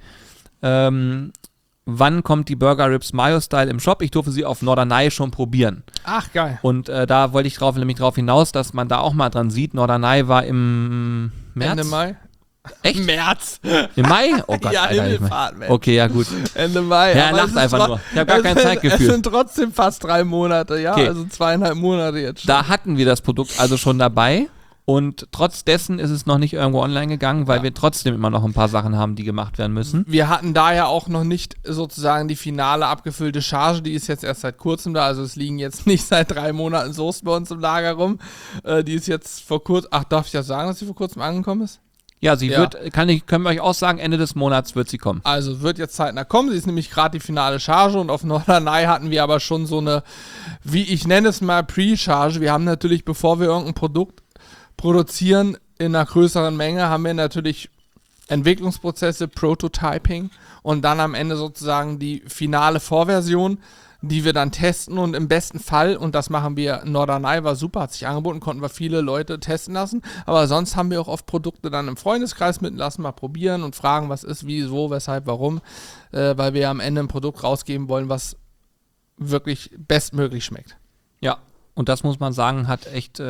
Wann kommt die Burger Ribs Mayo Style im Shop? Ich durfte sie auf Norderney schon probieren. Ach, geil. Und da wollte ich nämlich drauf hinaus, dass man da auch mal dran sieht. Norderney war im März. Ende Mai? Echt? März. Im Mai? Oh Gott, Ja, Alter. Himmelfahrt, Mensch. Okay, ja gut. Ende Mai. Ja, er Aber lacht es ist einfach nur. Ich habe gar kein Zeitgefühl. Es sind trotzdem fast 3 Monate, ja, Okay. also 2,5 Monate jetzt schon. Da hatten wir das Produkt also schon dabei und trotz dessen ist es noch nicht irgendwo online gegangen, weil wir trotzdem immer noch ein paar Sachen haben, die gemacht werden müssen. Wir hatten da ja auch noch nicht sozusagen die finale abgefüllte Charge, die ist jetzt erst seit kurzem da, also es liegen jetzt nicht seit 3 Monaten Soßen bei uns im Lager rum. Die ist jetzt vor kurzem, darf ich ja sagen, dass sie vor kurzem angekommen ist? Ja, sie wird, können wir euch auch sagen, Ende des Monats wird sie kommen. Also wird jetzt zeitnah kommen. Sie ist nämlich gerade die finale Charge und auf Norderney hatten wir aber schon so eine, wie ich nenne es mal, Pre-Charge. Wir haben natürlich, bevor wir irgendein Produkt produzieren in einer größeren Menge, haben wir natürlich Entwicklungsprozesse, Prototyping und dann am Ende sozusagen die finale Vorversion, die wir dann testen und im besten Fall, und das machen wir, Norderney war super, hat sich angeboten, konnten wir viele Leute testen lassen, aber sonst haben wir auch oft Produkte dann im Freundeskreis mitlassen, mal probieren und fragen, was ist, wie, wo, weshalb, warum, weil wir am Ende ein Produkt rausgeben wollen, was wirklich bestmöglich schmeckt. Ja, und das muss man sagen, hat echt,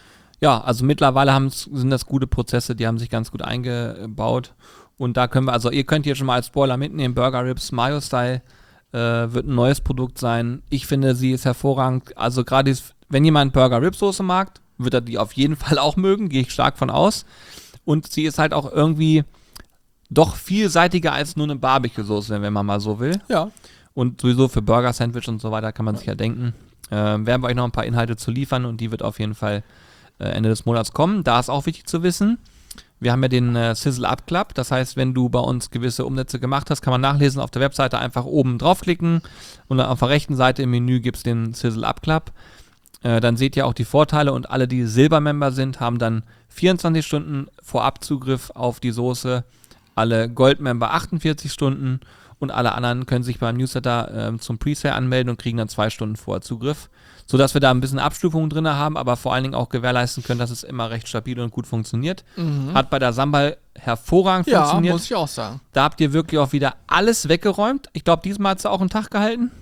also mittlerweile sind das gute Prozesse, die haben sich ganz gut eingebaut und da können wir, also ihr könnt hier schon mal als Spoiler mitnehmen, Burger Ribs Mayo Style, wird ein neues Produkt sein. Ich finde, sie ist hervorragend. Also gerade, wenn jemand Burger Rib Soße mag, wird er die auf jeden Fall auch mögen, gehe ich stark von aus. Und sie ist halt auch irgendwie doch vielseitiger als nur eine Barbecue-Soße, wenn man mal so will. Ja. Und sowieso für Burger-Sandwich und so weiter kann man sich ja denken. Werden wir euch noch ein paar Inhalte zu liefern und die wird auf jeden Fall Ende des Monats kommen. Da ist auch wichtig zu wissen, wir haben ja den Sizzle Up Club, das heißt, wenn du bei uns gewisse Umsätze gemacht hast, kann man nachlesen auf der Webseite, einfach oben draufklicken und dann auf der rechten Seite im Menü gibt es den Sizzle Up Club. Dann seht ihr auch die Vorteile und alle, die Silbermember sind, haben dann 24 Stunden Vorabzugriff auf die Soße, alle Goldmember 48 Stunden und alle anderen können sich beim Newsletter zum Presale anmelden und kriegen dann 2 Stunden Vorzugriff, sodass wir da ein bisschen Abstufungen drin haben, aber vor allen Dingen auch gewährleisten können, dass es immer recht stabil und gut funktioniert. Hat bei der Sambal hervorragend funktioniert. Ja, muss ich auch sagen. Da habt ihr wirklich auch wieder alles weggeräumt. Ich glaube, diesmal hat sie auch einen Tag gehalten.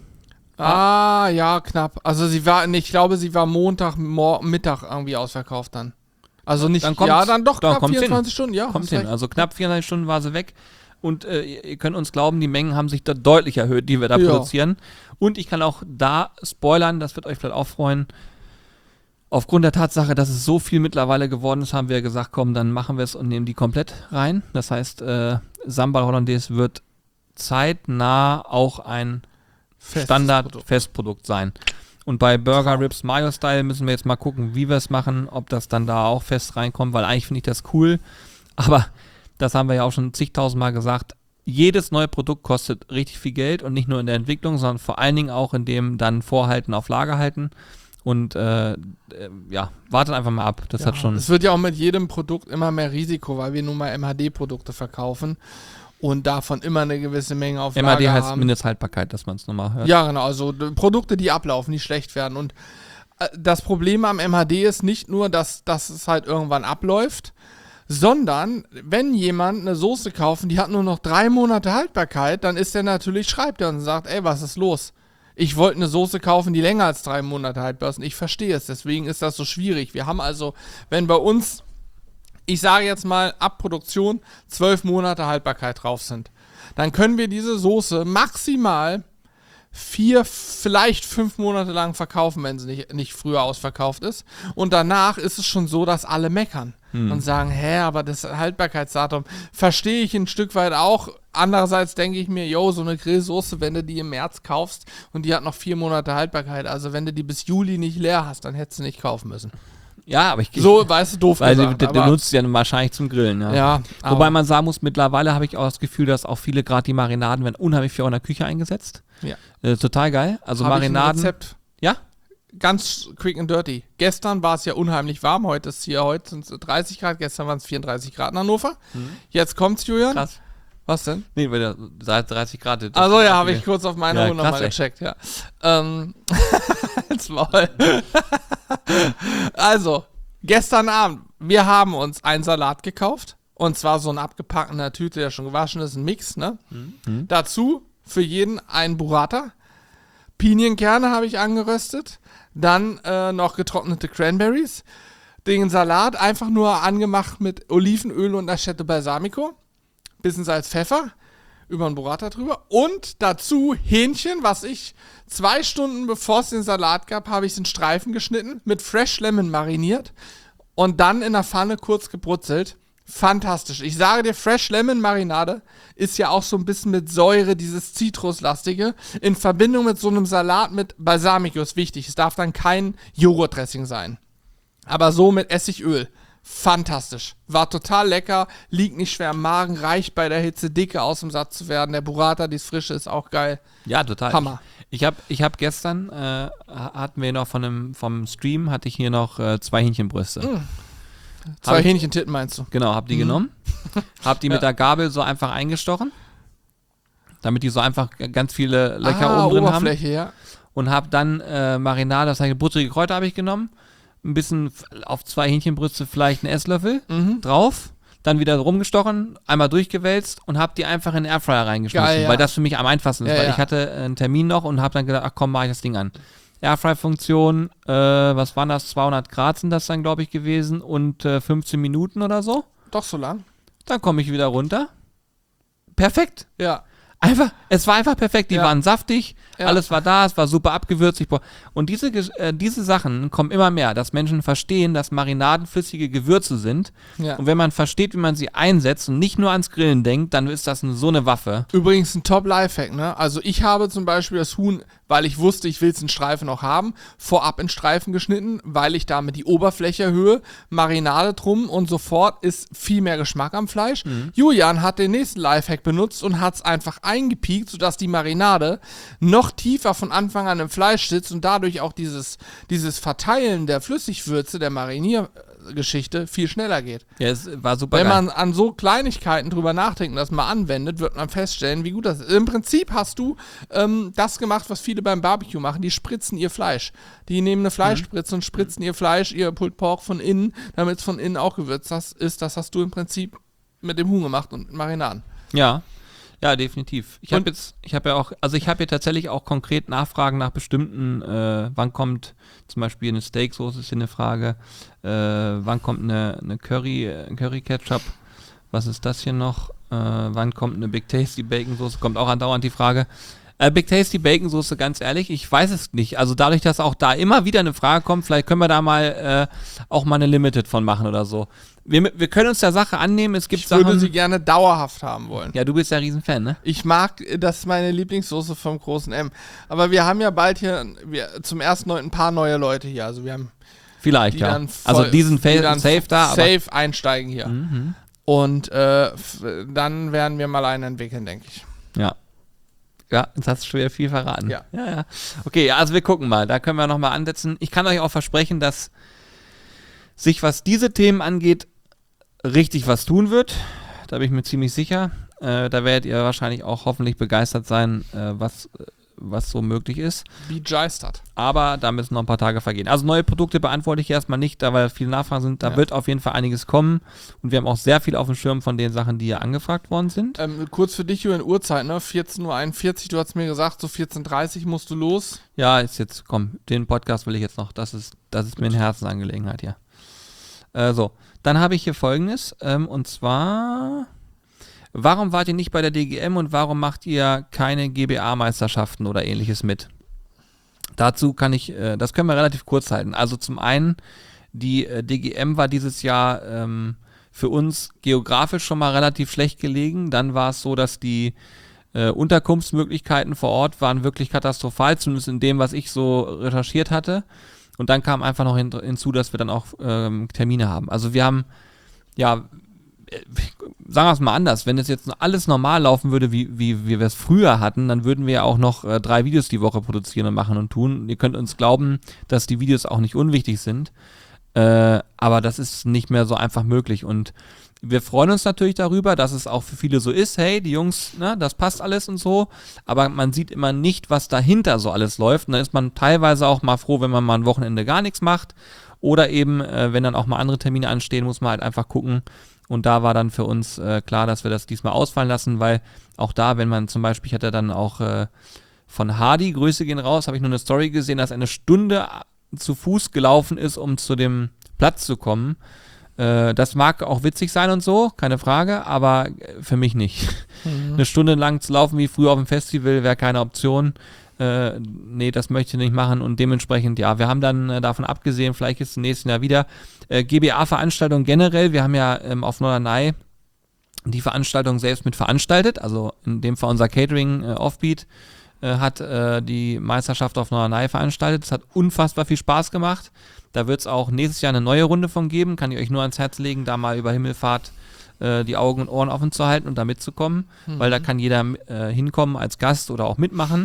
Ja, knapp. Also ich glaube, sie war Mittag irgendwie ausverkauft dann. Also nicht, dann knapp 24 Stunden, ja. Kommt hin, also knapp 24 Stunden war sie weg. Und ihr könnt uns glauben, die Mengen haben sich da deutlich erhöht, die wir da produzieren. Und ich kann auch da spoilern, das wird euch vielleicht auch freuen. Aufgrund der Tatsache, dass es so viel mittlerweile geworden ist, haben wir gesagt, komm, dann machen wir es und nehmen die komplett rein. Das heißt, Sambal Hollandaise wird zeitnah auch ein Standard-Festprodukt sein. Und bei Burger Ribs Mayo Style müssen wir jetzt mal gucken, wie wir es machen, ob das dann da auch fest reinkommt, weil eigentlich finde ich das cool. Aber das haben wir ja auch schon zigtausendmal gesagt. Jedes neue Produkt kostet richtig viel Geld und nicht nur in der Entwicklung, sondern vor allen Dingen auch in dem dann Vorhalten auf Lager halten. Und wartet einfach mal ab. Das hat schon. Es wird ja auch mit jedem Produkt immer mehr Risiko, weil wir nun mal MHD-Produkte verkaufen und davon immer eine gewisse Menge auf Lager haben. MHD heißt Mindesthaltbarkeit, dass man es nochmal hört. Ja, genau. Also Produkte, die ablaufen, die schlecht werden. Und das Problem am MHD ist nicht nur, dass es halt irgendwann abläuft, sondern wenn jemand eine Soße kauft, die hat nur noch 3 Monate Haltbarkeit, dann ist der natürlich, schreibt er und sagt, ey, was ist los? Ich wollte eine Soße kaufen, die länger als 3 Monate haltbar ist und ich verstehe es, deswegen ist das so schwierig. Wir haben also, wenn bei uns, ich sage jetzt mal, ab Produktion 12 Monate Haltbarkeit drauf sind, dann können wir diese Soße maximal 4, vielleicht 5 Monate lang verkaufen, wenn sie nicht früher ausverkauft ist. Und danach ist es schon so, dass alle meckern und sagen, aber das Haltbarkeitsdatum verstehe ich ein Stück weit auch. Andererseits denke ich mir, so eine Grillsoße, wenn du die im März kaufst und die hat noch 4 Monate Haltbarkeit, also wenn du die bis Juli nicht leer hast, dann hättest du nicht kaufen müssen. Ja, aber weißt du, doof weil gesagt. Weil du nutzt ja wahrscheinlich zum Grillen, ja. Ja, wobei man sagen muss, mittlerweile habe ich auch das Gefühl, dass auch viele, gerade die Marinaden, werden unheimlich viel auch in der Küche eingesetzt. Ja. Total geil. Also Hab Marinaden. Ich ein Rezept. Ja? Ganz quick and dirty. Gestern war es ja unheimlich warm, heute sind es 30 Grad, gestern waren es 34 Grad in Hannover. Jetzt kommt's, Julian. Krass. Was denn? Nee, weil seit 30 Grad. Also ja, habe ich kurz auf meine Uhr nochmal gecheckt, ja. Jetzt Maul. Also, gestern Abend, wir haben uns einen Salat gekauft. Und zwar so einen abgepackten in der Tüte, der schon gewaschen ist, ein Mix, ne? Dazu für jeden ein Burrata. Pinienkerne habe ich angeröstet. Dann noch getrocknete Cranberries. Den Salat einfach nur angemacht mit Olivenöl und Aceto Balsamico. Bisschen Salz, Pfeffer. Über einen Burrata drüber. Und dazu Hähnchen, was ich 2 Stunden bevor es den Salat gab, habe ich es in Streifen geschnitten, mit Fresh Lemon mariniert und dann in der Pfanne kurz gebrutzelt. Fantastisch. Ich sage dir, Fresh Lemon Marinade ist ja auch so ein bisschen mit Säure, dieses Zitruslastige, in Verbindung mit so einem Salat mit Balsamico ist wichtig. Es darf dann kein Joghurtdressing sein. Aber so mit Essigöl. Fantastisch. War total lecker, liegt nicht schwer im Magen, reicht bei der Hitze dicke aus, um satt zu werden. Der Burrata, dieses Frische, ist auch geil. Ja, total. Hammer. Ich hab gestern, hatten wir noch vom Stream, hatte ich hier noch 2 Hähnchenbrüste. 2 Hähnchentitten meinst du? Genau, hab die genommen. Hab die mit der Gabel so einfach eingestochen. Damit die so einfach ganz viele Löcher oben drin Oberfläche, haben. Ja. Und hab dann Marinade, das heißt butterige Kräuter habe ich genommen. Ein bisschen auf 2 Hähnchenbrüste vielleicht einen Esslöffel drauf. Dann wieder rumgestochen, einmal durchgewälzt und hab die einfach in den Airfryer reingeschmissen. Geil, ja. Weil das für mich am einfachsten ist. Ja, weil ja. ich hatte einen Termin noch und hab dann gedacht, ach komm, mach ich das Ding an. Airfry-Funktion, was waren das? 200 Grad sind das dann, glaube ich, gewesen und 15 Minuten oder so. Doch so lang? Dann komme ich wieder runter. Perfekt. Ja. Es war einfach perfekt. Die Ja. waren saftig, Ja. alles war da, es war super abgewürzt. Und diese Sachen kommen immer mehr, dass Menschen verstehen, dass Marinaden flüssige Gewürze sind. Ja. Und wenn man versteht, wie man sie einsetzt und nicht nur ans Grillen denkt, dann ist das so eine Waffe. Übrigens ein Top-Lifehack, ne? Also ich habe zum Beispiel das Huhn, weil ich wusste, ich will es in Streifen noch haben, vorab in Streifen geschnitten, weil ich damit die Oberfläche erhöhe, Marinade drum und sofort ist viel mehr Geschmack am Fleisch. Julian hat den nächsten Lifehack benutzt und hat es einfach eingepiekt, sodass die Marinade noch tiefer von Anfang an im Fleisch sitzt und dadurch auch dieses Verteilen der Flüssigwürze, der Mariniergeschichte viel schneller geht. Ja, es war super Wenn geil. man an so Kleinigkeiten drüber nachdenkt und das mal anwendet, wird man feststellen, wie gut das ist. Im Prinzip hast du das gemacht, was viele beim Barbecue machen. Die spritzen ihr Fleisch. Die nehmen eine Fleischspritze und spritzen ihr Fleisch, ihr Pulled Pork von innen, damit es von innen auch gewürzt ist. Das hast du im Prinzip mit dem Huhn gemacht und mit Marinaden. Ja, definitiv. Ich habe hier tatsächlich auch konkret Nachfragen nach bestimmten, wann kommt zum Beispiel eine Steaksoße, ist hier eine Frage, wann kommt eine Curry-Ketchup, was ist das hier noch, wann kommt eine Big Tasty Bacon Soße, kommt auch andauernd die Frage. Big Tasty Bacon Soße, ganz ehrlich, ich weiß es nicht. Also dadurch, dass auch da immer wieder eine Frage kommt, vielleicht können wir da mal auch mal eine Limited von machen oder so. Wir können uns der Sache annehmen, es gibt Ich Sachen... würde sie gerne dauerhaft haben wollen. Ja, du bist ja Riesenfan, ne? Ich mag, das ist meine Lieblingssoße vom großen M. Aber wir haben ja bald hier zum ersten ein paar neue Leute hier. Also wir haben Vielleicht, die ja. dann Also diesen die dann safe da, aber... safe einsteigen hier. Und dann werden wir mal einen entwickeln, denke ich. Ja. Ja, jetzt hast du schon wieder viel verraten. Ja. Ja. Okay, ja, also wir gucken mal. Da können wir nochmal ansetzen. Ich kann euch auch versprechen, dass sich, was diese Themen angeht, richtig was tun wird. Da bin ich mir ziemlich sicher. Da werdet ihr wahrscheinlich auch hoffentlich begeistert sein, was so möglich ist. Begeistert. Aber da müssen noch ein paar Tage vergehen. Also neue Produkte beantworte ich erstmal nicht, da weil viele Nachfragen sind. Da wird auf jeden Fall einiges kommen. Und wir haben auch sehr viel auf dem Schirm von den Sachen, die hier angefragt worden sind. Kurz für dich, Julian, Uhrzeit, ne? 14.41 Uhr, du hast mir gesagt, so 14.30 Uhr musst du los. Ja, den Podcast will ich jetzt noch. Das ist mir eine Herzensangelegenheit hier. So, dann habe ich hier Folgendes. Und zwar... Warum wart ihr nicht bei der DGM und warum macht ihr keine GBA-Meisterschaften oder ähnliches mit? Dazu das können wir relativ kurz halten. Also zum einen, die DGM war dieses Jahr für uns geografisch schon mal relativ schlecht gelegen. Dann war es so, dass die Unterkunftsmöglichkeiten vor Ort waren wirklich katastrophal, zumindest in dem, was ich so recherchiert hatte. Und dann kam einfach noch hinzu, dass wir dann auch Termine haben. Also wir haben, sagen wir es mal anders, wenn es jetzt alles normal laufen würde, wie wir es früher hatten, dann würden wir ja auch noch 3 Videos die Woche produzieren und machen und tun. Ihr könnt uns glauben, dass die Videos auch nicht unwichtig sind, aber das ist nicht mehr so einfach möglich und wir freuen uns natürlich darüber, dass es auch für viele so ist, hey, die Jungs, ne, das passt alles und so, aber man sieht immer nicht, was dahinter so alles läuft und dann ist man teilweise auch mal froh, wenn man mal ein Wochenende gar nichts macht oder eben, wenn dann auch mal andere Termine anstehen, muss man halt einfach gucken. Und da war dann für uns klar, dass wir das diesmal ausfallen lassen, weil auch da, wenn man zum Beispiel, ich hatte dann auch von Hardy, Grüße gehen raus, habe ich nur eine Story gesehen, dass er eine Stunde zu Fuß gelaufen ist, um zu dem Platz zu kommen. Das mag auch witzig sein und so, keine Frage, aber für mich nicht. Eine Stunde lang zu laufen wie früher auf dem Festival wäre keine Option. Nee, das möchte ich nicht machen und dementsprechend, ja, wir haben dann davon abgesehen, vielleicht ist es im nächsten Jahr wieder GBA-Veranstaltungen generell. Wir haben ja auf Norderney die Veranstaltung selbst mit veranstaltet, also in dem Fall unser Catering Offbeat hat die Meisterschaft auf Norderney veranstaltet. Es hat unfassbar viel Spaß gemacht. Da wird es auch nächstes Jahr eine neue Runde von geben. Kann ich euch nur ans Herz legen, da mal über Himmelfahrt die Augen und Ohren offen zu halten und da mitzukommen, weil da kann jeder hinkommen als Gast oder auch mitmachen.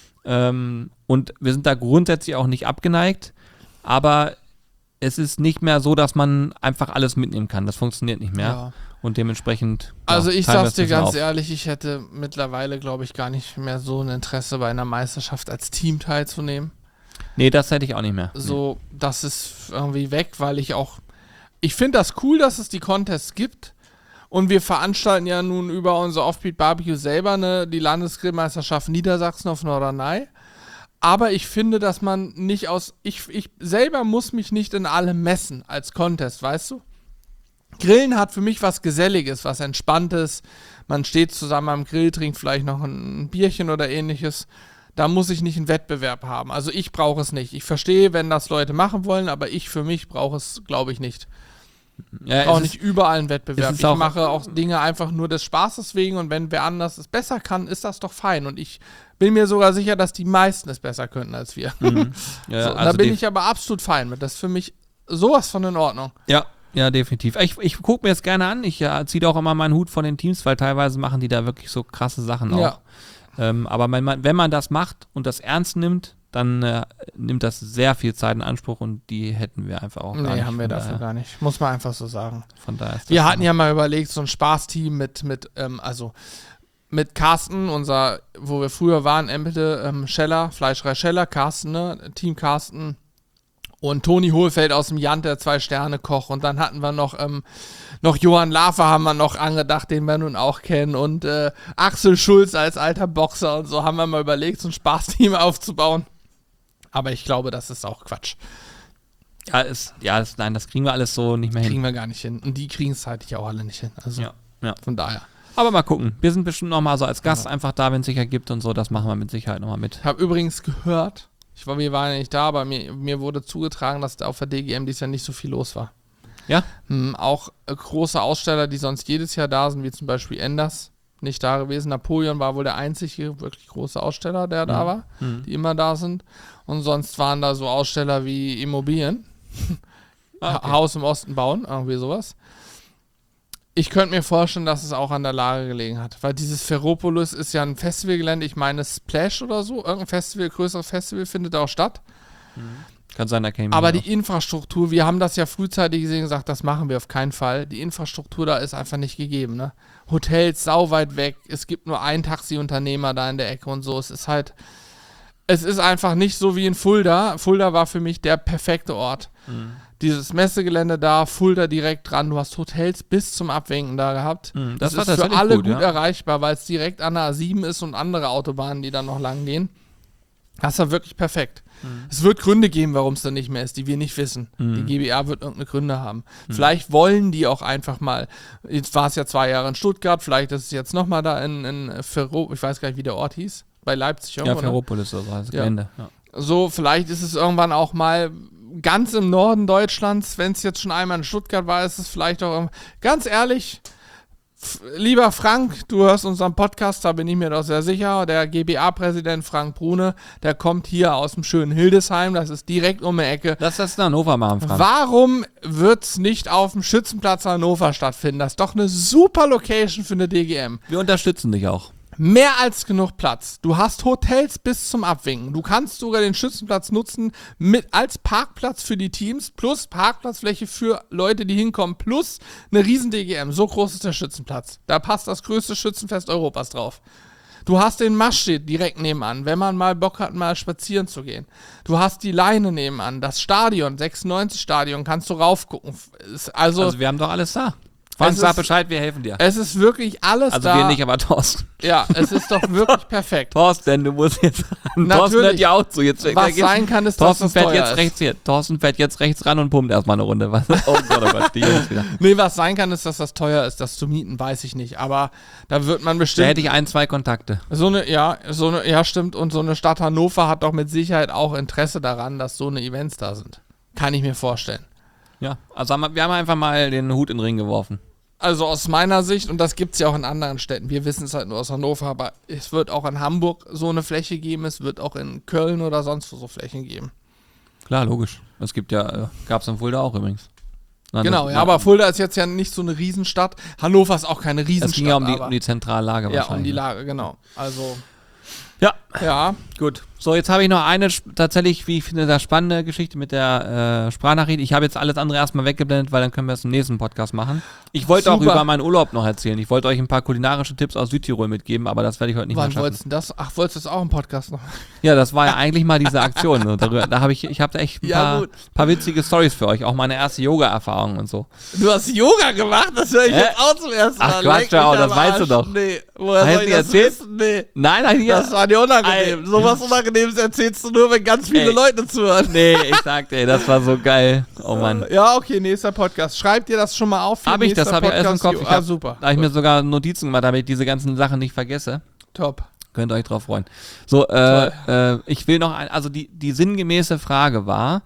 Und wir sind da grundsätzlich auch nicht abgeneigt, aber es ist nicht mehr so, dass man einfach alles mitnehmen kann. Das funktioniert nicht mehr. Ja. Und dementsprechend. Also ich sag's dir ganz ehrlich, ich hätte mittlerweile, glaube ich, gar nicht mehr so ein Interesse bei einer Meisterschaft als Team teilzunehmen. Nee, das hätte ich auch nicht mehr. So, das ist irgendwie weg, weil ich finde das cool, dass es die Contests gibt. Und wir veranstalten ja nun über unser Offbeat Barbecue selber die Landesgrillmeisterschaft Niedersachsen auf Norderney. Aber ich finde, dass man nicht ich selber muss mich nicht in allem messen als Contest, weißt du? Grillen hat für mich was Geselliges, was Entspanntes. Man steht zusammen am Grill, trinkt vielleicht noch ein Bierchen oder ähnliches. Da muss ich nicht einen Wettbewerb haben. Also ich brauche es nicht. Ich verstehe, wenn das Leute machen wollen, aber ich für mich brauche es, glaube ich, nicht. Ja, ich brauche nicht überall einen Wettbewerb. Ich mache auch Dinge einfach nur des Spaßes wegen und wenn wer anders es besser kann, ist das doch fein. Und ich bin mir sogar sicher, dass die meisten es besser könnten als wir. Ja, so, also da bin ich aber absolut fein mit. Das ist für mich sowas von in Ordnung. Ja, definitiv. Ich gucke mir das gerne an. Ich ziehe auch immer meinen Hut von den Teams, weil teilweise machen die da wirklich so krasse Sachen auch. Ja. Aber wenn man das macht und das ernst nimmt, dann nimmt das sehr viel Zeit in Anspruch und die hätten wir einfach auch gar nicht. Haben wir dafür gar nicht. Muss man einfach so sagen. Von daher ist wir hatten ja mal überlegt, so ein Spaßteam mit Carsten, wo wir früher waren, Empelde, Scheller, Fleischerei Scheller, Carsten, ne? Team Carsten und Toni Hohlfeld aus dem Jant, der 2-Sterne-Koch und dann hatten wir noch Johann Lafer haben wir noch angedacht, den wir nun auch kennen und Axel Schulz als alter Boxer und so haben wir mal überlegt, so ein Spaßteam aufzubauen. Aber ich glaube, das ist auch Quatsch. Nein, das kriegen wir alles so nicht mehr hin. Kriegen wir gar nicht hin. Und die kriegen es zeitlich auch alle nicht hin. Also von daher. Aber mal gucken. Wir sind bestimmt nochmal so als Gast einfach da, wenn es sich ergibt und so. Das machen wir mit Sicherheit nochmal mit. Ich habe übrigens gehört, wir waren ja nicht da, aber mir wurde zugetragen, dass da auf der DGM dieses Jahr nicht so viel los war. Ja? Auch große Aussteller, die sonst jedes Jahr da sind, wie zum Beispiel Enders, nicht da gewesen. Napoleon war wohl der einzige wirklich große Aussteller, der da war, die immer da sind. Und sonst waren da so Aussteller wie Immobilien, Haus im Osten bauen, irgendwie sowas. Ich könnte mir vorstellen, dass es auch an der Lage gelegen hat, weil dieses Ferropolis ist ja ein Festivalgelände, ich meine Splash oder so, irgendein Festival, größeres Festival findet auch statt. Kann sein, da käme aber die Infrastruktur, wir haben das ja frühzeitig gesehen, gesagt, das machen wir auf keinen Fall. Die Infrastruktur da ist einfach nicht gegeben, ne? Hotels sau weit weg, es gibt nur einen Taxiunternehmer da in der Ecke und so, es ist einfach nicht so wie in Fulda. Fulda war für mich der perfekte Ort. Dieses Messegelände da, Fulda direkt dran, du hast Hotels bis zum Abwinken da gehabt. Das ist für alle gut erreichbar, weil es direkt an der A7 ist und andere Autobahnen, die dann noch lang gehen. Das war wirklich perfekt. Es wird Gründe geben, warum es dann nicht mehr ist, die wir nicht wissen. Die GBA wird irgendeine Gründe haben. Vielleicht wollen die auch einfach mal, jetzt war es ja 2 Jahre in Stuttgart, vielleicht ist es jetzt nochmal da in Ferropolis, ich weiß gar nicht, wie der Ort hieß, bei Leipzig irgendwo. Ja, Ferropolis oder so, das Gelände. Ja. So, vielleicht ist es irgendwann auch mal ganz im Norden Deutschlands, wenn es jetzt schon einmal in Stuttgart war, ist es vielleicht auch, ganz ehrlich, lieber Frank, du hörst unseren Podcast, da bin ich mir doch sehr sicher, der GBA-Präsident Frank Brune, der kommt hier aus dem schönen Hildesheim, das ist direkt um die Ecke. Lass das in Hannover machen, Frank. Warum wird es nicht auf dem Schützenplatz Hannover stattfinden? Das ist doch eine super Location für eine DGM. Wir unterstützen dich auch. Mehr als genug Platz. Du hast Hotels bis zum Abwinken. Du kannst sogar den Schützenplatz nutzen als Parkplatz für die Teams, plus Parkplatzfläche für Leute, die hinkommen, plus eine riesen DGM. So groß ist der Schützenplatz. Da passt das größte Schützenfest Europas drauf. Du hast den Maschsee direkt nebenan, wenn man mal Bock hat, mal spazieren zu gehen. Du hast die Leine nebenan, das Stadion, 96 Stadion, kannst du raufgucken. Also wir haben doch alles da. Frank, sag Bescheid, wir helfen dir. Es ist wirklich alles also da. Also wir nicht, aber Thorsten. Ja, es ist doch wirklich perfekt. Thorsten, du musst jetzt ran. Natürlich. Thorsten hört ja auch zu. Jetzt, was sein kann, ist, Thorsten dass fährt das jetzt teuer rechts hier. Thorsten fährt jetzt rechts ran und pumpt erstmal eine Runde. Oh Gott, die Jungs wieder. Nee, was sein kann, ist, dass das teuer ist. Das zu mieten, weiß ich nicht. Aber da wird man bestimmt... Da hätte ich 1, 2 Kontakte. Ja, stimmt. Und so eine Stadt Hannover hat doch mit Sicherheit auch Interesse daran, dass so eine Events da sind. Kann ich mir vorstellen. Ja, also wir haben einfach mal den Hut in den Ring geworfen. Also aus meiner Sicht, und das gibt es ja auch in anderen Städten, wir wissen es halt nur aus Hannover, aber es wird auch in Hamburg so eine Fläche geben, es wird auch in Köln oder sonst wo so Flächen geben. Klar, logisch. Es gibt ja, gab es in Fulda auch übrigens. Genau, ja, aber Fulda ist jetzt ja nicht so eine Riesenstadt. Hannover ist auch keine Riesenstadt. Es ging ja um die zentrale Lage wahrscheinlich. Ja, um die Lage, genau. Also... Ja, gut. So, jetzt habe ich noch eine tatsächlich, wie ich finde, das spannende Geschichte mit der Sprachnachricht. Ich habe jetzt alles andere erstmal weggeblendet, weil dann können wir es im nächsten Podcast machen. Ich wollte auch über meinen Urlaub noch erzählen. Ich wollte euch ein paar kulinarische Tipps aus Südtirol mitgeben, aber das werde ich heute nicht mehr schaffen. Wann wolltest du das? Ach, wolltest du das auch im Podcast noch? Ja, das war ja eigentlich mal diese Aktion. Und da habe ich habe da echt ein paar witzige Storys für euch. Auch meine erste Yoga-Erfahrung und so. Du hast Yoga gemacht? Das höre ich jetzt auch zum ersten Mal. Ach Quatsch, das weißt du doch. Nee, woher soll ich das wissen? Nee. Nein, das war dir unangenehm. Sowas Unangenehmes erzählst du nur, wenn ganz viele Leute zuhören. Nee, ich sag dir, das war so geil. Oh Mann. Ja, okay, nächster Podcast. Schreib dir das schon mal auf. Hab ich, das habe ich erst im Kopf. Super. Da habe ich mir sogar Notizen gemacht, damit ich diese ganzen Sachen nicht vergesse. Top. Könnt ihr euch drauf freuen. So, ich will noch also die sinngemäße Frage war,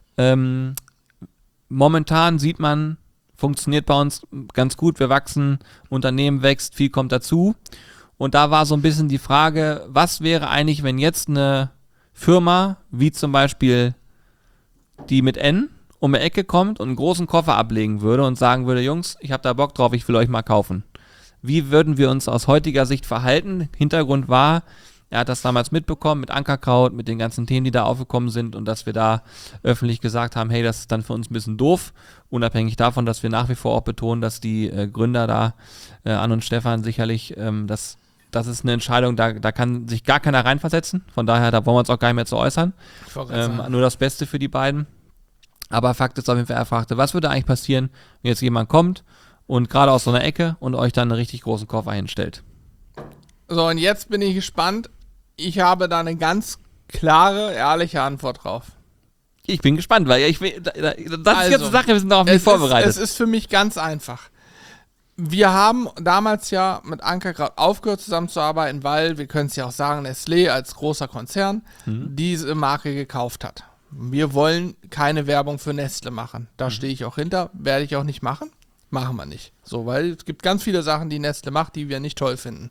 momentan sieht man, funktioniert bei uns ganz gut, wir wachsen, Unternehmen wächst, viel kommt dazu. Und da war so ein bisschen die Frage, was wäre eigentlich, wenn jetzt eine Firma, wie zum Beispiel die mit N, um die Ecke kommt und einen großen Koffer ablegen würde und sagen würde, Jungs, ich habe da Bock drauf, ich will euch mal kaufen. Wie würden wir uns aus heutiger Sicht verhalten? Hintergrund war, er hat das damals mitbekommen mit Ankerkraut, mit den ganzen Themen, die da aufgekommen sind und dass wir da öffentlich gesagt haben, hey, das ist dann für uns ein bisschen doof, unabhängig davon, dass wir nach wie vor auch betonen, dass die Gründer da, Ann und Stefan, sicherlich, das ist eine Entscheidung, da kann sich gar keiner reinversetzen, von daher, da wollen wir uns auch gar nicht mehr zu äußern. Nur das Beste für die beiden. Aber Fakt ist auf jeden Fall, er fragte, was würde eigentlich passieren, wenn jetzt jemand kommt und gerade aus so einer Ecke und euch dann einen richtig großen Koffer hinstellt? So, und jetzt bin ich gespannt. Ich habe da eine ganz klare, ehrliche Antwort drauf. Ich bin gespannt, weil das ist jetzt eine Sache, wir sind darauf nicht vorbereitet. Es ist für mich ganz einfach. Wir haben damals ja mit Ankerkraut aufgehört zusammenzuarbeiten, weil, wir können es ja auch sagen, Nestlé als großer Konzern diese Marke gekauft hat. Wir wollen keine Werbung für Nestle machen. Da stehe ich auch hinter, werde ich auch nicht machen. Machen wir nicht. So, weil es gibt ganz viele Sachen, die Nestle macht, die wir nicht toll finden.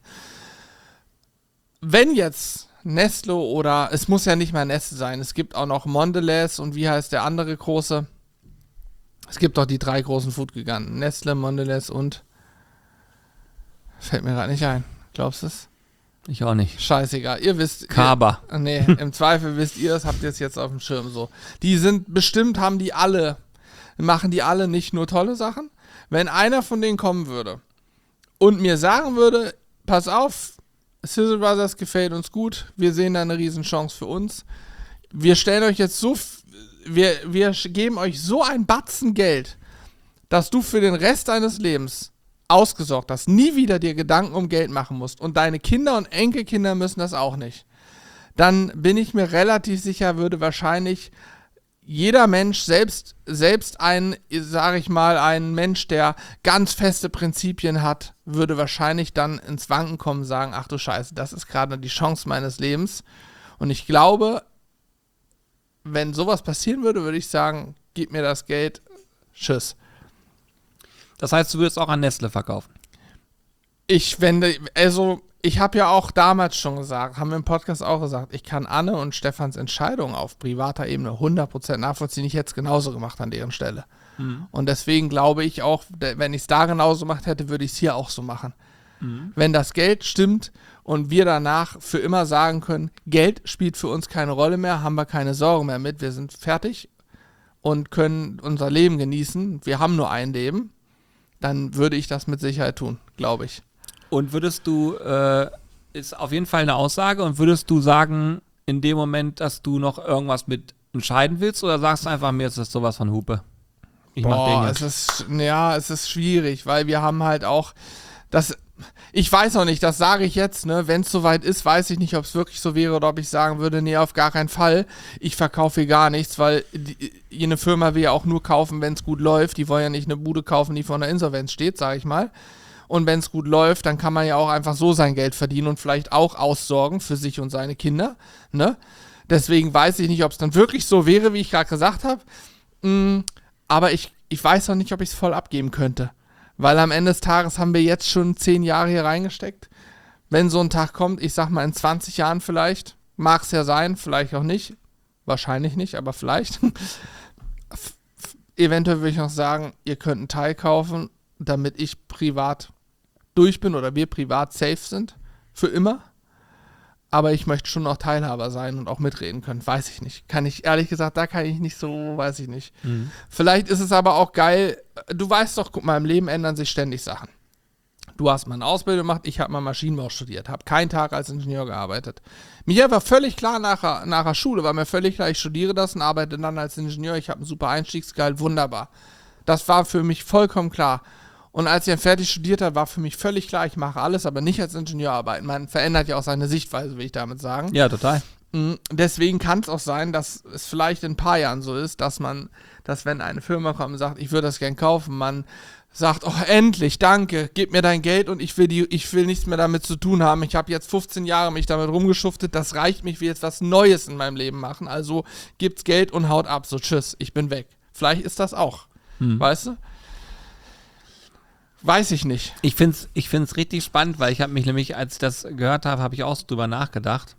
Wenn jetzt Nestle oder, es muss ja nicht mal Nestle sein, es gibt auch noch Mondelez und wie heißt der andere große? Es gibt doch die 3 großen Food-Giganten. Nestle, Mondelez und fällt mir gerade nicht ein. Glaubst du es? Ich auch nicht. Scheißegal. Ihr wisst. Kaba. Nee, im Zweifel wisst ihr es, habt ihr es jetzt auf dem Schirm so. Die sind bestimmt, machen die alle nicht nur tolle Sachen. Wenn einer von denen kommen würde und mir sagen würde, pass auf, Sizzle Brothers gefällt uns gut, wir sehen da eine Riesenchance für uns. Wir stellen euch jetzt wir geben euch so ein Batzen Geld, dass du für den Rest deines Lebens ausgesorgt hast, nie wieder dir Gedanken um Geld machen musst und deine Kinder und Enkelkinder müssen das auch nicht. Dann bin ich mir relativ sicher, würde wahrscheinlich jeder Mensch, selbst ein Mensch, der ganz feste Prinzipien hat, würde wahrscheinlich dann ins Wanken kommen und sagen, ach du Scheiße, das ist gerade die Chance meines Lebens. Und ich glaube, wenn sowas passieren würde, würde ich sagen, gib mir das Geld, tschüss. Das heißt, du würdest auch an Nestle verkaufen? Ich habe ja auch damals schon gesagt, haben wir im Podcast auch gesagt, ich kann Anne und Stefans Entscheidung auf privater Ebene 100% nachvollziehen. Ich hätte es genauso gemacht an deren Stelle. Und deswegen glaube ich auch, wenn ich es da genauso gemacht hätte, würde ich es hier auch so machen. Wenn das Geld stimmt und wir danach für immer sagen können, Geld spielt für uns keine Rolle mehr, haben wir keine Sorgen mehr mit, wir sind fertig und können unser Leben genießen, wir haben nur ein Leben, dann würde ich das mit Sicherheit tun, glaube ich. Und würdest du, ist auf jeden Fall eine Aussage, und würdest du sagen, in dem Moment, dass du noch irgendwas mit entscheiden willst, oder sagst du einfach, mir ist das sowas von Hupe? ich mache den jetzt. Es ist schwierig, weil wir haben halt auch das. Ich weiß noch nicht, das sage ich jetzt, ne? Wenn es soweit ist, weiß ich nicht, ob es wirklich so wäre oder ob ich sagen würde, nee, auf gar keinen Fall. Ich verkaufe hier gar nichts, weil jene Firma will ja auch nur kaufen, wenn es gut läuft. Die wollen ja nicht eine Bude kaufen, die vor der Insolvenz steht, sage ich mal. Und wenn es gut läuft, dann kann man ja auch einfach so sein Geld verdienen und vielleicht auch aussorgen für sich und seine Kinder, ne? Deswegen weiß ich nicht, ob es dann wirklich so wäre, wie ich gerade gesagt habe. Aber ich weiß noch nicht, ob ich es voll abgeben könnte. Weil am Ende des Tages haben wir jetzt schon 10 Jahre hier reingesteckt. Wenn so ein Tag kommt, ich sag mal in 20 Jahren vielleicht, mag es ja sein, vielleicht auch nicht. Wahrscheinlich nicht, aber vielleicht. Eventuell würde ich noch sagen, ihr könnt einen Teil kaufen, damit ich privat durch bin oder wir privat safe sind. Für immer. Aber ich möchte schon noch Teilhaber sein und auch mitreden können. Weiß ich nicht. Kann ich, ehrlich gesagt, da kann ich nicht so, weiß ich nicht. Vielleicht ist es aber auch geil. Du weißt doch, guck mal, im Leben ändern sich ständig Sachen. Du hast mal eine Ausbildung gemacht, ich habe mal Maschinenbau studiert, habe keinen Tag als Ingenieur gearbeitet. Mir war völlig klar nach der Schule, war mir völlig klar, ich studiere das und arbeite dann als Ingenieur. Ich habe einen super Einstiegsgehalt, wunderbar. Das war für mich vollkommen klar. Und als ich dann fertig studiert habe, war für mich völlig klar, ich mache alles, aber nicht als Ingenieur arbeiten. Man verändert ja auch seine Sichtweise, will ich damit sagen. Ja, total. Deswegen kann es auch sein, dass es vielleicht in ein paar Jahren so ist, dass wenn eine Firma kommt und sagt, ich würde das gern kaufen, man sagt, oh endlich, danke, gib mir dein Geld und ich will nichts mehr damit zu tun haben. Ich habe jetzt 15 Jahre mich damit rumgeschuftet, das reicht mich, ich will jetzt was Neues in meinem Leben machen. Also gibt's Geld und haut ab, so tschüss, ich bin weg. Vielleicht ist das auch, weißt du? Weiß ich nicht. Ich find's richtig spannend, weil ich habe mich nämlich, als ich das gehört habe, habe ich auch so drüber nachgedacht.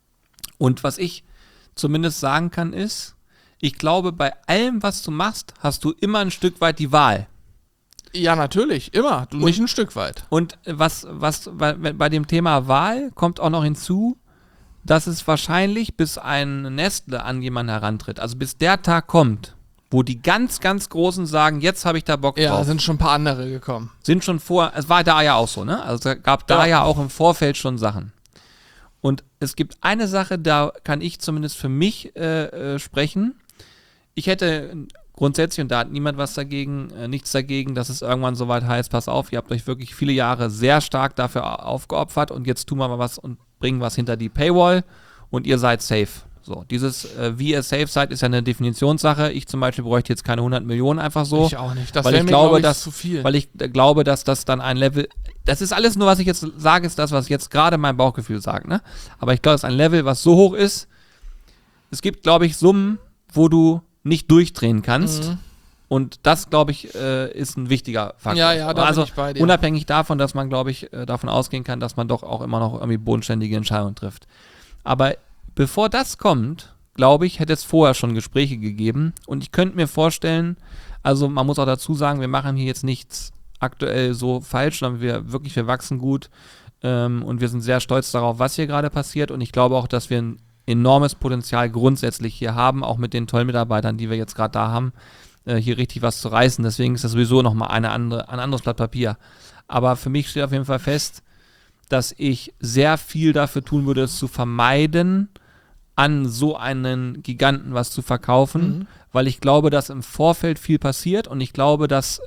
Und was ich zumindest sagen kann ist, ich glaube, bei allem, was du machst, hast du immer ein Stück weit die Wahl. Ja, natürlich, immer. Du nicht ein Stück weit. Und was bei dem Thema Wahl kommt auch noch hinzu, dass es wahrscheinlich, bis ein Nestle an jemanden herantritt, also bis der Tag kommt, wo die ganz, ganz Großen sagen, jetzt habe ich da Bock drauf. Ja, sind schon ein paar andere gekommen. Sind schon es war da ja auch so, ne? Also es gab da ja auch im Vorfeld schon Sachen. Und es gibt eine Sache, da kann ich zumindest für mich sprechen. Ich hätte grundsätzlich, und da hat niemand was dagegen, nichts dagegen, dass es irgendwann so weit heißt, pass auf, ihr habt euch wirklich viele Jahre sehr stark dafür aufgeopfert und jetzt tun wir mal was und bringen was hinter die Paywall und ihr seid safe. So, dieses, wie ihr safe seid, ist ja eine Definitionssache. Ich zum Beispiel bräuchte jetzt keine 100 Millionen einfach so. Ich auch nicht. Das wäre mir, glaube ich, zu viel. Weil ich glaube, dass das dann ein Level, das ist alles nur, was ich jetzt sage, ist das, was jetzt gerade mein Bauchgefühl sagt, ne? Aber ich glaube, es ist ein Level, was so hoch ist. Es gibt, glaube ich, Summen, wo du nicht durchdrehen kannst. Und das, glaube ich, ist ein wichtiger Faktor. Ja, da bin ich bei dir. Unabhängig davon, dass man, glaube ich, davon ausgehen kann, dass man doch auch immer noch irgendwie bodenständige Entscheidungen trifft. Aber bevor das kommt, glaube ich, hätte es vorher schon Gespräche gegeben. Und ich könnte mir vorstellen, also man muss auch dazu sagen, wir machen hier jetzt nichts aktuell so falsch, sondern wir wachsen gut und wir sind sehr stolz darauf, was hier gerade passiert. Und ich glaube auch, dass wir ein enormes Potenzial grundsätzlich hier haben, auch mit den tollen Mitarbeitern, die wir jetzt gerade da haben, hier richtig was zu reißen. Deswegen ist das sowieso nochmal ein anderes Blatt Papier. Aber für mich steht auf jeden Fall fest, dass ich sehr viel dafür tun würde, es zu vermeiden, an so einen Giganten was zu verkaufen, weil ich glaube, dass im Vorfeld viel passiert und ich glaube, dass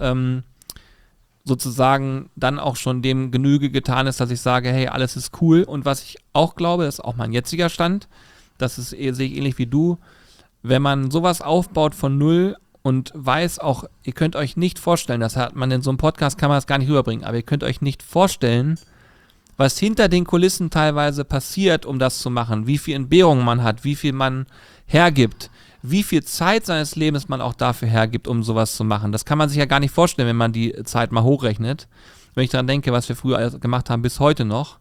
sozusagen dann auch schon dem Genüge getan ist, dass ich sage, hey, alles ist cool. Und was ich auch glaube, das ist auch mein jetziger Stand, das ist, sehe ich ähnlich wie du, wenn man sowas aufbaut von null und weiß auch, ihr könnt euch nicht vorstellen, das hat man in so einem Podcast, kann man das gar nicht rüberbringen, aber ihr könnt euch nicht vorstellen, was hinter den Kulissen teilweise passiert, um das zu machen, wie viel Entbehrung man hat, wie viel man hergibt, wie viel Zeit seines Lebens man auch dafür hergibt, um sowas zu machen. Das kann man sich ja gar nicht vorstellen, wenn man die Zeit mal hochrechnet. Wenn ich daran denke, was wir früher gemacht haben, bis heute noch,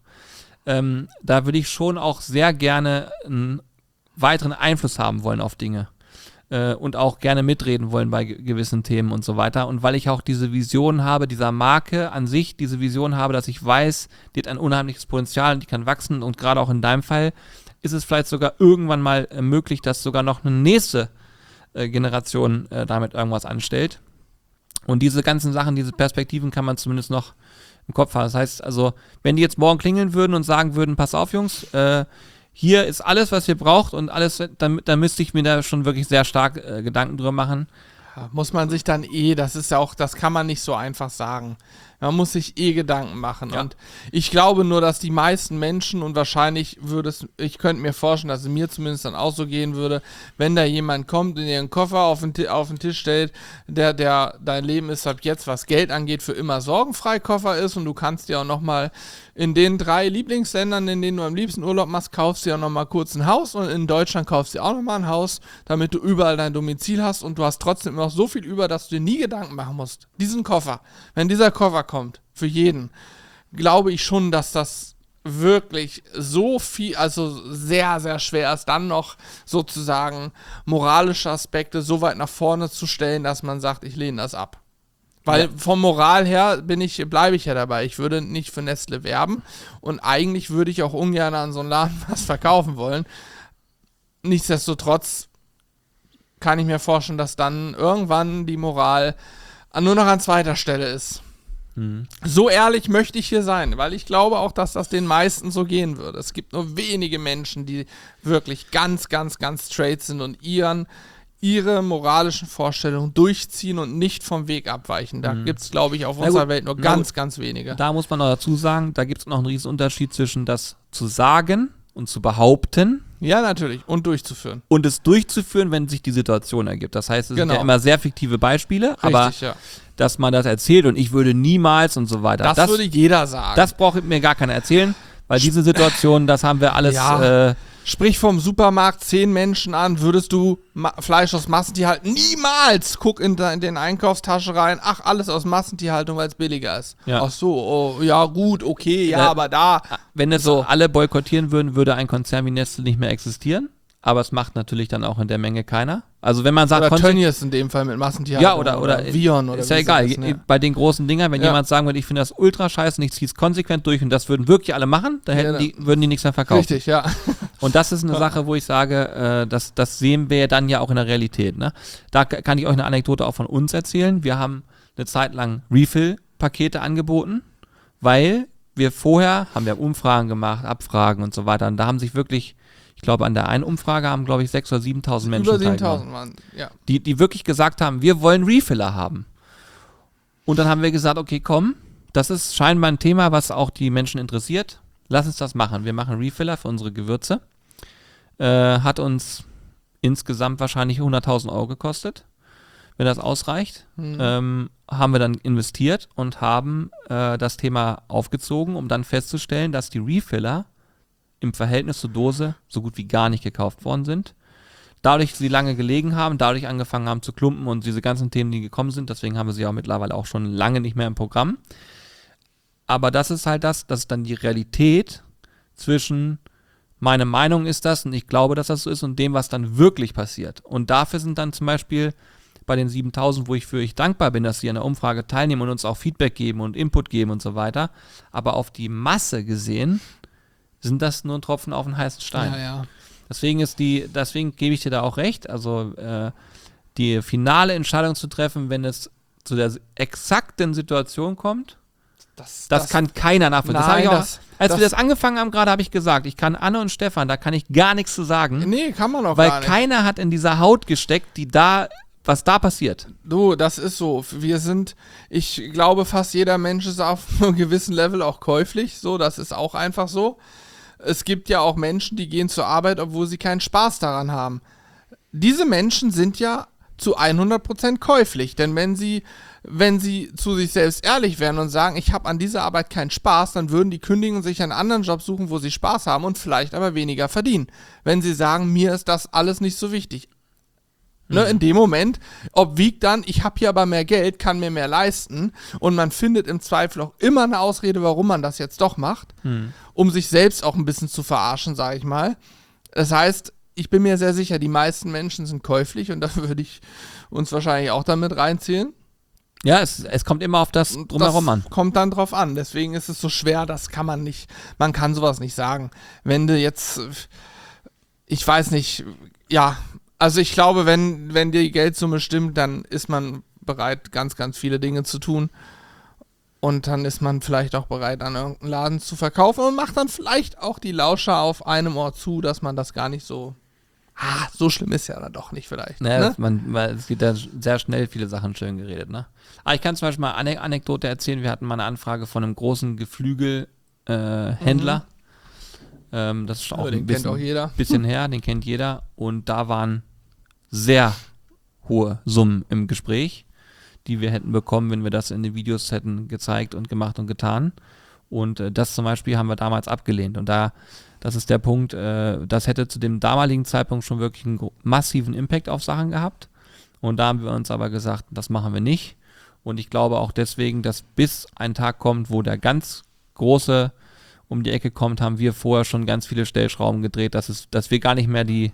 da würde ich schon auch sehr gerne einen weiteren Einfluss haben wollen auf Dinge. Und auch gerne mitreden wollen bei gewissen Themen und so weiter. Und weil ich auch diese Vision habe, dieser Marke an sich, diese Vision habe, dass ich weiß, die hat ein unheimliches Potenzial und die kann wachsen. Und gerade auch in deinem Fall ist es vielleicht sogar irgendwann mal möglich, dass sogar noch eine nächste Generation damit irgendwas anstellt. Und diese ganzen Sachen, diese Perspektiven kann man zumindest noch im Kopf haben. Das heißt also, wenn die jetzt morgen klingeln würden und sagen würden, pass auf Jungs, hier ist alles, was ihr braucht und alles, dann müsste ich mir da schon wirklich sehr stark Gedanken drüber machen. Muss man sich dann das ist ja auch, das kann man nicht so einfach sagen. Man muss sich Gedanken machen. Ja. Und ich glaube nur, dass die meisten Menschen, und wahrscheinlich ich könnte mir vorstellen, dass es mir zumindest dann auch so gehen würde, wenn da jemand kommt und ihren Koffer auf den Tisch stellt, der dein Leben ist ab jetzt, was Geld angeht, für immer sorgenfrei Koffer ist, und du kannst dir auch nochmal in den 3 Lieblingsländern, in denen du am liebsten Urlaub machst, kaufst dir auch nochmal kurz ein Haus, und in Deutschland kaufst du dir auch nochmal ein Haus, damit du überall dein Domizil hast, und du hast trotzdem noch so viel über, dass du dir nie Gedanken machen musst. Diesen Koffer, wenn dieser Koffer kommt, für jeden, glaube ich schon, dass das wirklich so viel, also sehr, sehr schwer ist, dann noch sozusagen moralische Aspekte so weit nach vorne zu stellen, dass man sagt, ich lehne das ab. Weil vom Moral her bleibe ich ja dabei. Ich würde nicht für Nestle werben, und eigentlich würde ich auch ungern an so einen Laden was verkaufen wollen. Nichtsdestotrotz kann ich mir vorstellen, dass dann irgendwann die Moral nur noch an zweiter Stelle ist. So ehrlich möchte ich hier sein, weil ich glaube auch, dass das den meisten so gehen würde. Es gibt nur wenige Menschen, die wirklich ganz, ganz, ganz straight sind und ihre moralischen Vorstellungen durchziehen und nicht vom Weg abweichen. Da gibt es, glaube ich, auf unserer Welt nur ganz, ganz wenige. Da muss man noch dazu sagen, da gibt es noch einen riesen Unterschied zwischen das zu sagen und zu behaupten. Ja, natürlich. Und durchzuführen. Und es durchzuführen, wenn sich die Situation ergibt. Das heißt, es sind ja immer sehr fiktive Beispiele, aber dass man das erzählt und ich würde niemals und so weiter. Das würde jeder sagen. Das braucht mir gar keiner erzählen, weil diese Situation, das haben wir alles... Sprich vom Supermarkt 10 Menschen an, würdest du Fleisch aus Massentierhaltung niemals, guck in den Einkaufstasche rein, ach, alles aus Massentierhaltung, weil es billiger ist. Ja. Ach so, ja gut, okay, aber da... Wenn es so alle boykottieren würden, würde ein Konzern wie Nestle nicht mehr existieren. Aber es macht natürlich dann auch in der Menge keiner. Also wenn man sagt... Oder Tönnies in dem Fall mit Massentierhaltung. Ja, oder Vion. Oder ist ja egal. Bei den großen Dingern, wenn jemand sagen würde, ich finde das ultra scheiße und ich ziehe es konsequent durch und das würden wirklich alle machen, dann würden die nichts mehr verkaufen. Richtig, ja. Und das ist eine Sache, wo ich sage, das sehen wir dann ja auch in der Realität. Ne? Da kann ich euch eine Anekdote auch von uns erzählen. Wir haben eine Zeit lang Refill-Pakete angeboten, weil wir vorher, haben wir Umfragen gemacht, Abfragen und so weiter. Und da haben sich wirklich... Ich glaube, an der einen Umfrage haben, glaube ich, 6.000 oder 7.000 Menschen über 7.000 waren, ja. Die wirklich gesagt haben, wir wollen Refiller haben. Und dann haben wir gesagt, okay, komm, das ist scheinbar ein Thema, was auch die Menschen interessiert. Lass uns das machen. Wir machen Refiller für unsere Gewürze. Hat uns insgesamt wahrscheinlich 100.000 Euro gekostet, wenn das ausreicht. Haben wir dann investiert und haben das Thema aufgezogen, um dann festzustellen, dass die Refiller im Verhältnis zur Dose so gut wie gar nicht gekauft worden sind. Dadurch sie lange gelegen haben, dadurch angefangen haben zu klumpen und diese ganzen Themen, die gekommen sind, deswegen haben wir sie auch mittlerweile auch schon lange nicht mehr im Programm. Aber das ist halt das ist dann die Realität zwischen meine Meinung ist das und ich glaube, dass das so ist und dem, was dann wirklich passiert. Und dafür sind dann zum Beispiel bei den 7.000, wo ich dankbar bin, dass sie an der Umfrage teilnehmen und uns auch Feedback geben und Input geben und so weiter. Aber auf die Masse gesehen sind das nur ein Tropfen auf den heißen Stein. Ja. Deswegen gebe ich dir da auch recht, also die finale Entscheidung zu treffen, wenn es zu der exakten Situation kommt, das kann keiner nachvollziehen. Nein, als wir das angefangen haben gerade, habe ich gesagt, ich kann Anne und Stefan, da kann ich gar nichts zu sagen. Nee, kann man auch weil gar nicht. Weil keiner hat in dieser Haut gesteckt, was da passiert. Du, das ist so. Ich glaube, fast jeder Mensch ist auf einem gewissen Level auch käuflich. So, das ist auch einfach so. Es gibt ja auch Menschen, die gehen zur Arbeit, obwohl sie keinen Spaß daran haben. Diese Menschen sind ja zu 100% käuflich, denn wenn sie zu sich selbst ehrlich wären und sagen, ich habe an dieser Arbeit keinen Spaß, dann würden die kündigen und sich einen anderen Job suchen, wo sie Spaß haben und vielleicht aber weniger verdienen. Wenn sie sagen, mir ist das alles nicht so wichtig. Ne, in dem Moment obwiegt dann, ich habe hier aber mehr Geld, kann mir mehr leisten und man findet im Zweifel auch immer eine Ausrede, warum man das jetzt doch macht, um sich selbst auch ein bisschen zu verarschen, sage ich mal. Das heißt, ich bin mir sehr sicher, die meisten Menschen sind käuflich und da würde ich uns wahrscheinlich auch damit reinzählen. Ja, es kommt immer auf das Drumherum an. Kommt dann drauf an, deswegen ist es so schwer, man kann sowas nicht sagen. Wenn du jetzt, ich weiß nicht, ja, also ich glaube, wenn die Geldsumme stimmt, dann ist man bereit, ganz, ganz viele Dinge zu tun. Und dann ist man vielleicht auch bereit, an irgendeinen Laden zu verkaufen und macht dann vielleicht auch die Lauscher auf einem Ohr zu, dass man das gar nicht so so schlimm ist ja dann doch nicht vielleicht. Naja, Ne? weil es geht da sehr schnell viele Sachen schön geredet, ne? Aber ich kann zum Beispiel mal eine Anekdote erzählen. Wir hatten mal eine Anfrage von einem großen Geflügelhändler. Das ist auch den kennt auch jeder. Bisschen her, den kennt jeder. Und da waren sehr hohe Summen im Gespräch, die wir hätten bekommen, wenn wir das in den Videos hätten gezeigt und gemacht und getan. Und das zum Beispiel haben wir damals abgelehnt. Und das ist der Punkt, das hätte zu dem damaligen Zeitpunkt schon wirklich einen massiven Impact auf Sachen gehabt. Und da haben wir uns aber gesagt, das machen wir nicht. Und ich glaube auch deswegen, dass bis ein Tag kommt, wo der ganz große um die Ecke kommt, haben wir vorher schon ganz viele Stellschrauben gedreht, dass wir gar nicht mehr die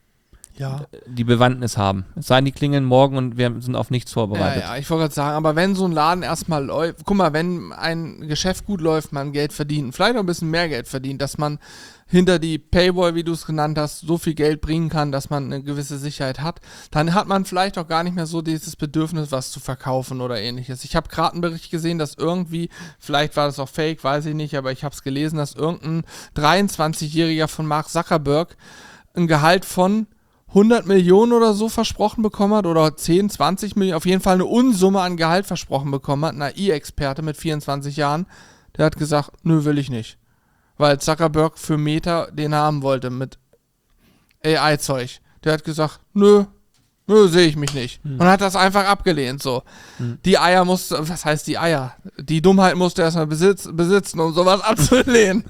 Bewandtnis haben. Es sei denn, die klingeln morgen und wir sind auf nichts vorbereitet. Ja, ich wollte gerade sagen, aber wenn so ein Laden erstmal läuft, guck mal, wenn ein Geschäft gut läuft, man Geld verdient, vielleicht auch ein bisschen mehr Geld verdient, dass man hinter die Paywall, wie du es genannt hast, so viel Geld bringen kann, dass man eine gewisse Sicherheit hat, dann hat man vielleicht auch gar nicht mehr so dieses Bedürfnis, was zu verkaufen oder ähnliches. Ich habe gerade einen Bericht gesehen, dass irgendwie, vielleicht war das auch fake, weiß ich nicht, aber ich habe es gelesen, dass irgendein 23-Jähriger von Mark Zuckerberg ein Gehalt von 100 Millionen oder so versprochen bekommen hat oder 10, 20 Millionen, auf jeden Fall eine Unsumme an Gehalt versprochen bekommen hat, ein AI-Experte mit 24 Jahren, der hat gesagt, nö, will ich nicht. Weil Zuckerberg für Meta den haben wollte mit AI-Zeug. Der hat gesagt, nö, sehe ich mich nicht. Und hat das einfach abgelehnt, so. Die Eier musste, was heißt die Eier? Die Dummheit musste erstmal besitzen, um sowas abzulehnen.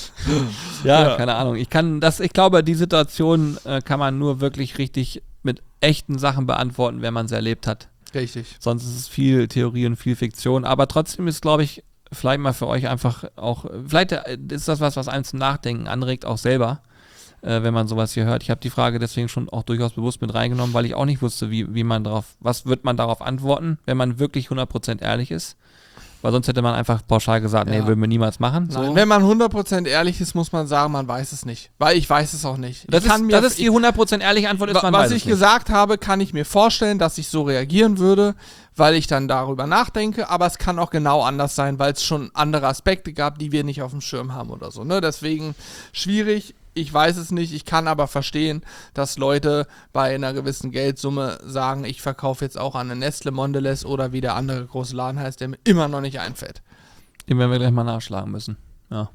Ja, keine Ahnung. Ich glaube, die Situation kann man nur wirklich richtig mit echten Sachen beantworten, wenn man sie erlebt hat. Richtig. Sonst ist es viel Theorie und viel Fiktion. Aber trotzdem ist, glaube ich, vielleicht mal für euch einfach auch, vielleicht ist das was einem zum Nachdenken anregt, auch selber, wenn man sowas hier hört. Ich habe die Frage deswegen schon auch durchaus bewusst mit reingenommen, weil ich auch nicht wusste, was wird man darauf antworten, wenn man wirklich 100% ehrlich ist. Weil sonst hätte man einfach pauschal gesagt, nee, würden wir niemals machen. Nein, wenn man 100% ehrlich ist, muss man sagen, man weiß es nicht. Weil ich weiß es auch nicht. Das ist die 100% ehrliche Antwort, ist man weiß es nicht. Was ich gesagt habe, kann ich mir vorstellen, dass ich so reagieren würde, weil ich dann darüber nachdenke, aber es kann auch genau anders sein, weil es schon andere Aspekte gab, die wir nicht auf dem Schirm haben oder so. Ne? Deswegen schwierig. Ich weiß es nicht, ich kann aber verstehen, dass Leute bei einer gewissen Geldsumme sagen, ich verkaufe jetzt auch an eine Nestle Mondelez oder wie der andere große Laden heißt, der mir immer noch nicht einfällt. Den werden wir gleich mal nachschlagen müssen. Ja.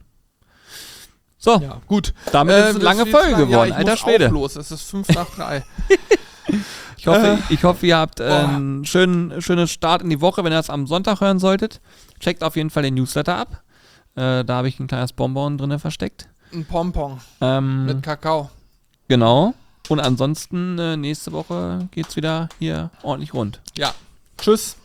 So, ja, gut. Damit ist es eine lange Folge geworden. Alter Schwede. Los. Es ist 5:03. Ich hoffe, ihr habt einen schönen Start in die Woche, wenn ihr das am Sonntag hören solltet. Checkt auf jeden Fall den Newsletter ab. Da habe ich ein kleines Bonbon drin versteckt. Ein Pompon mit Kakao. Genau. Und ansonsten nächste Woche geht's wieder hier ordentlich rund. Ja. Tschüss.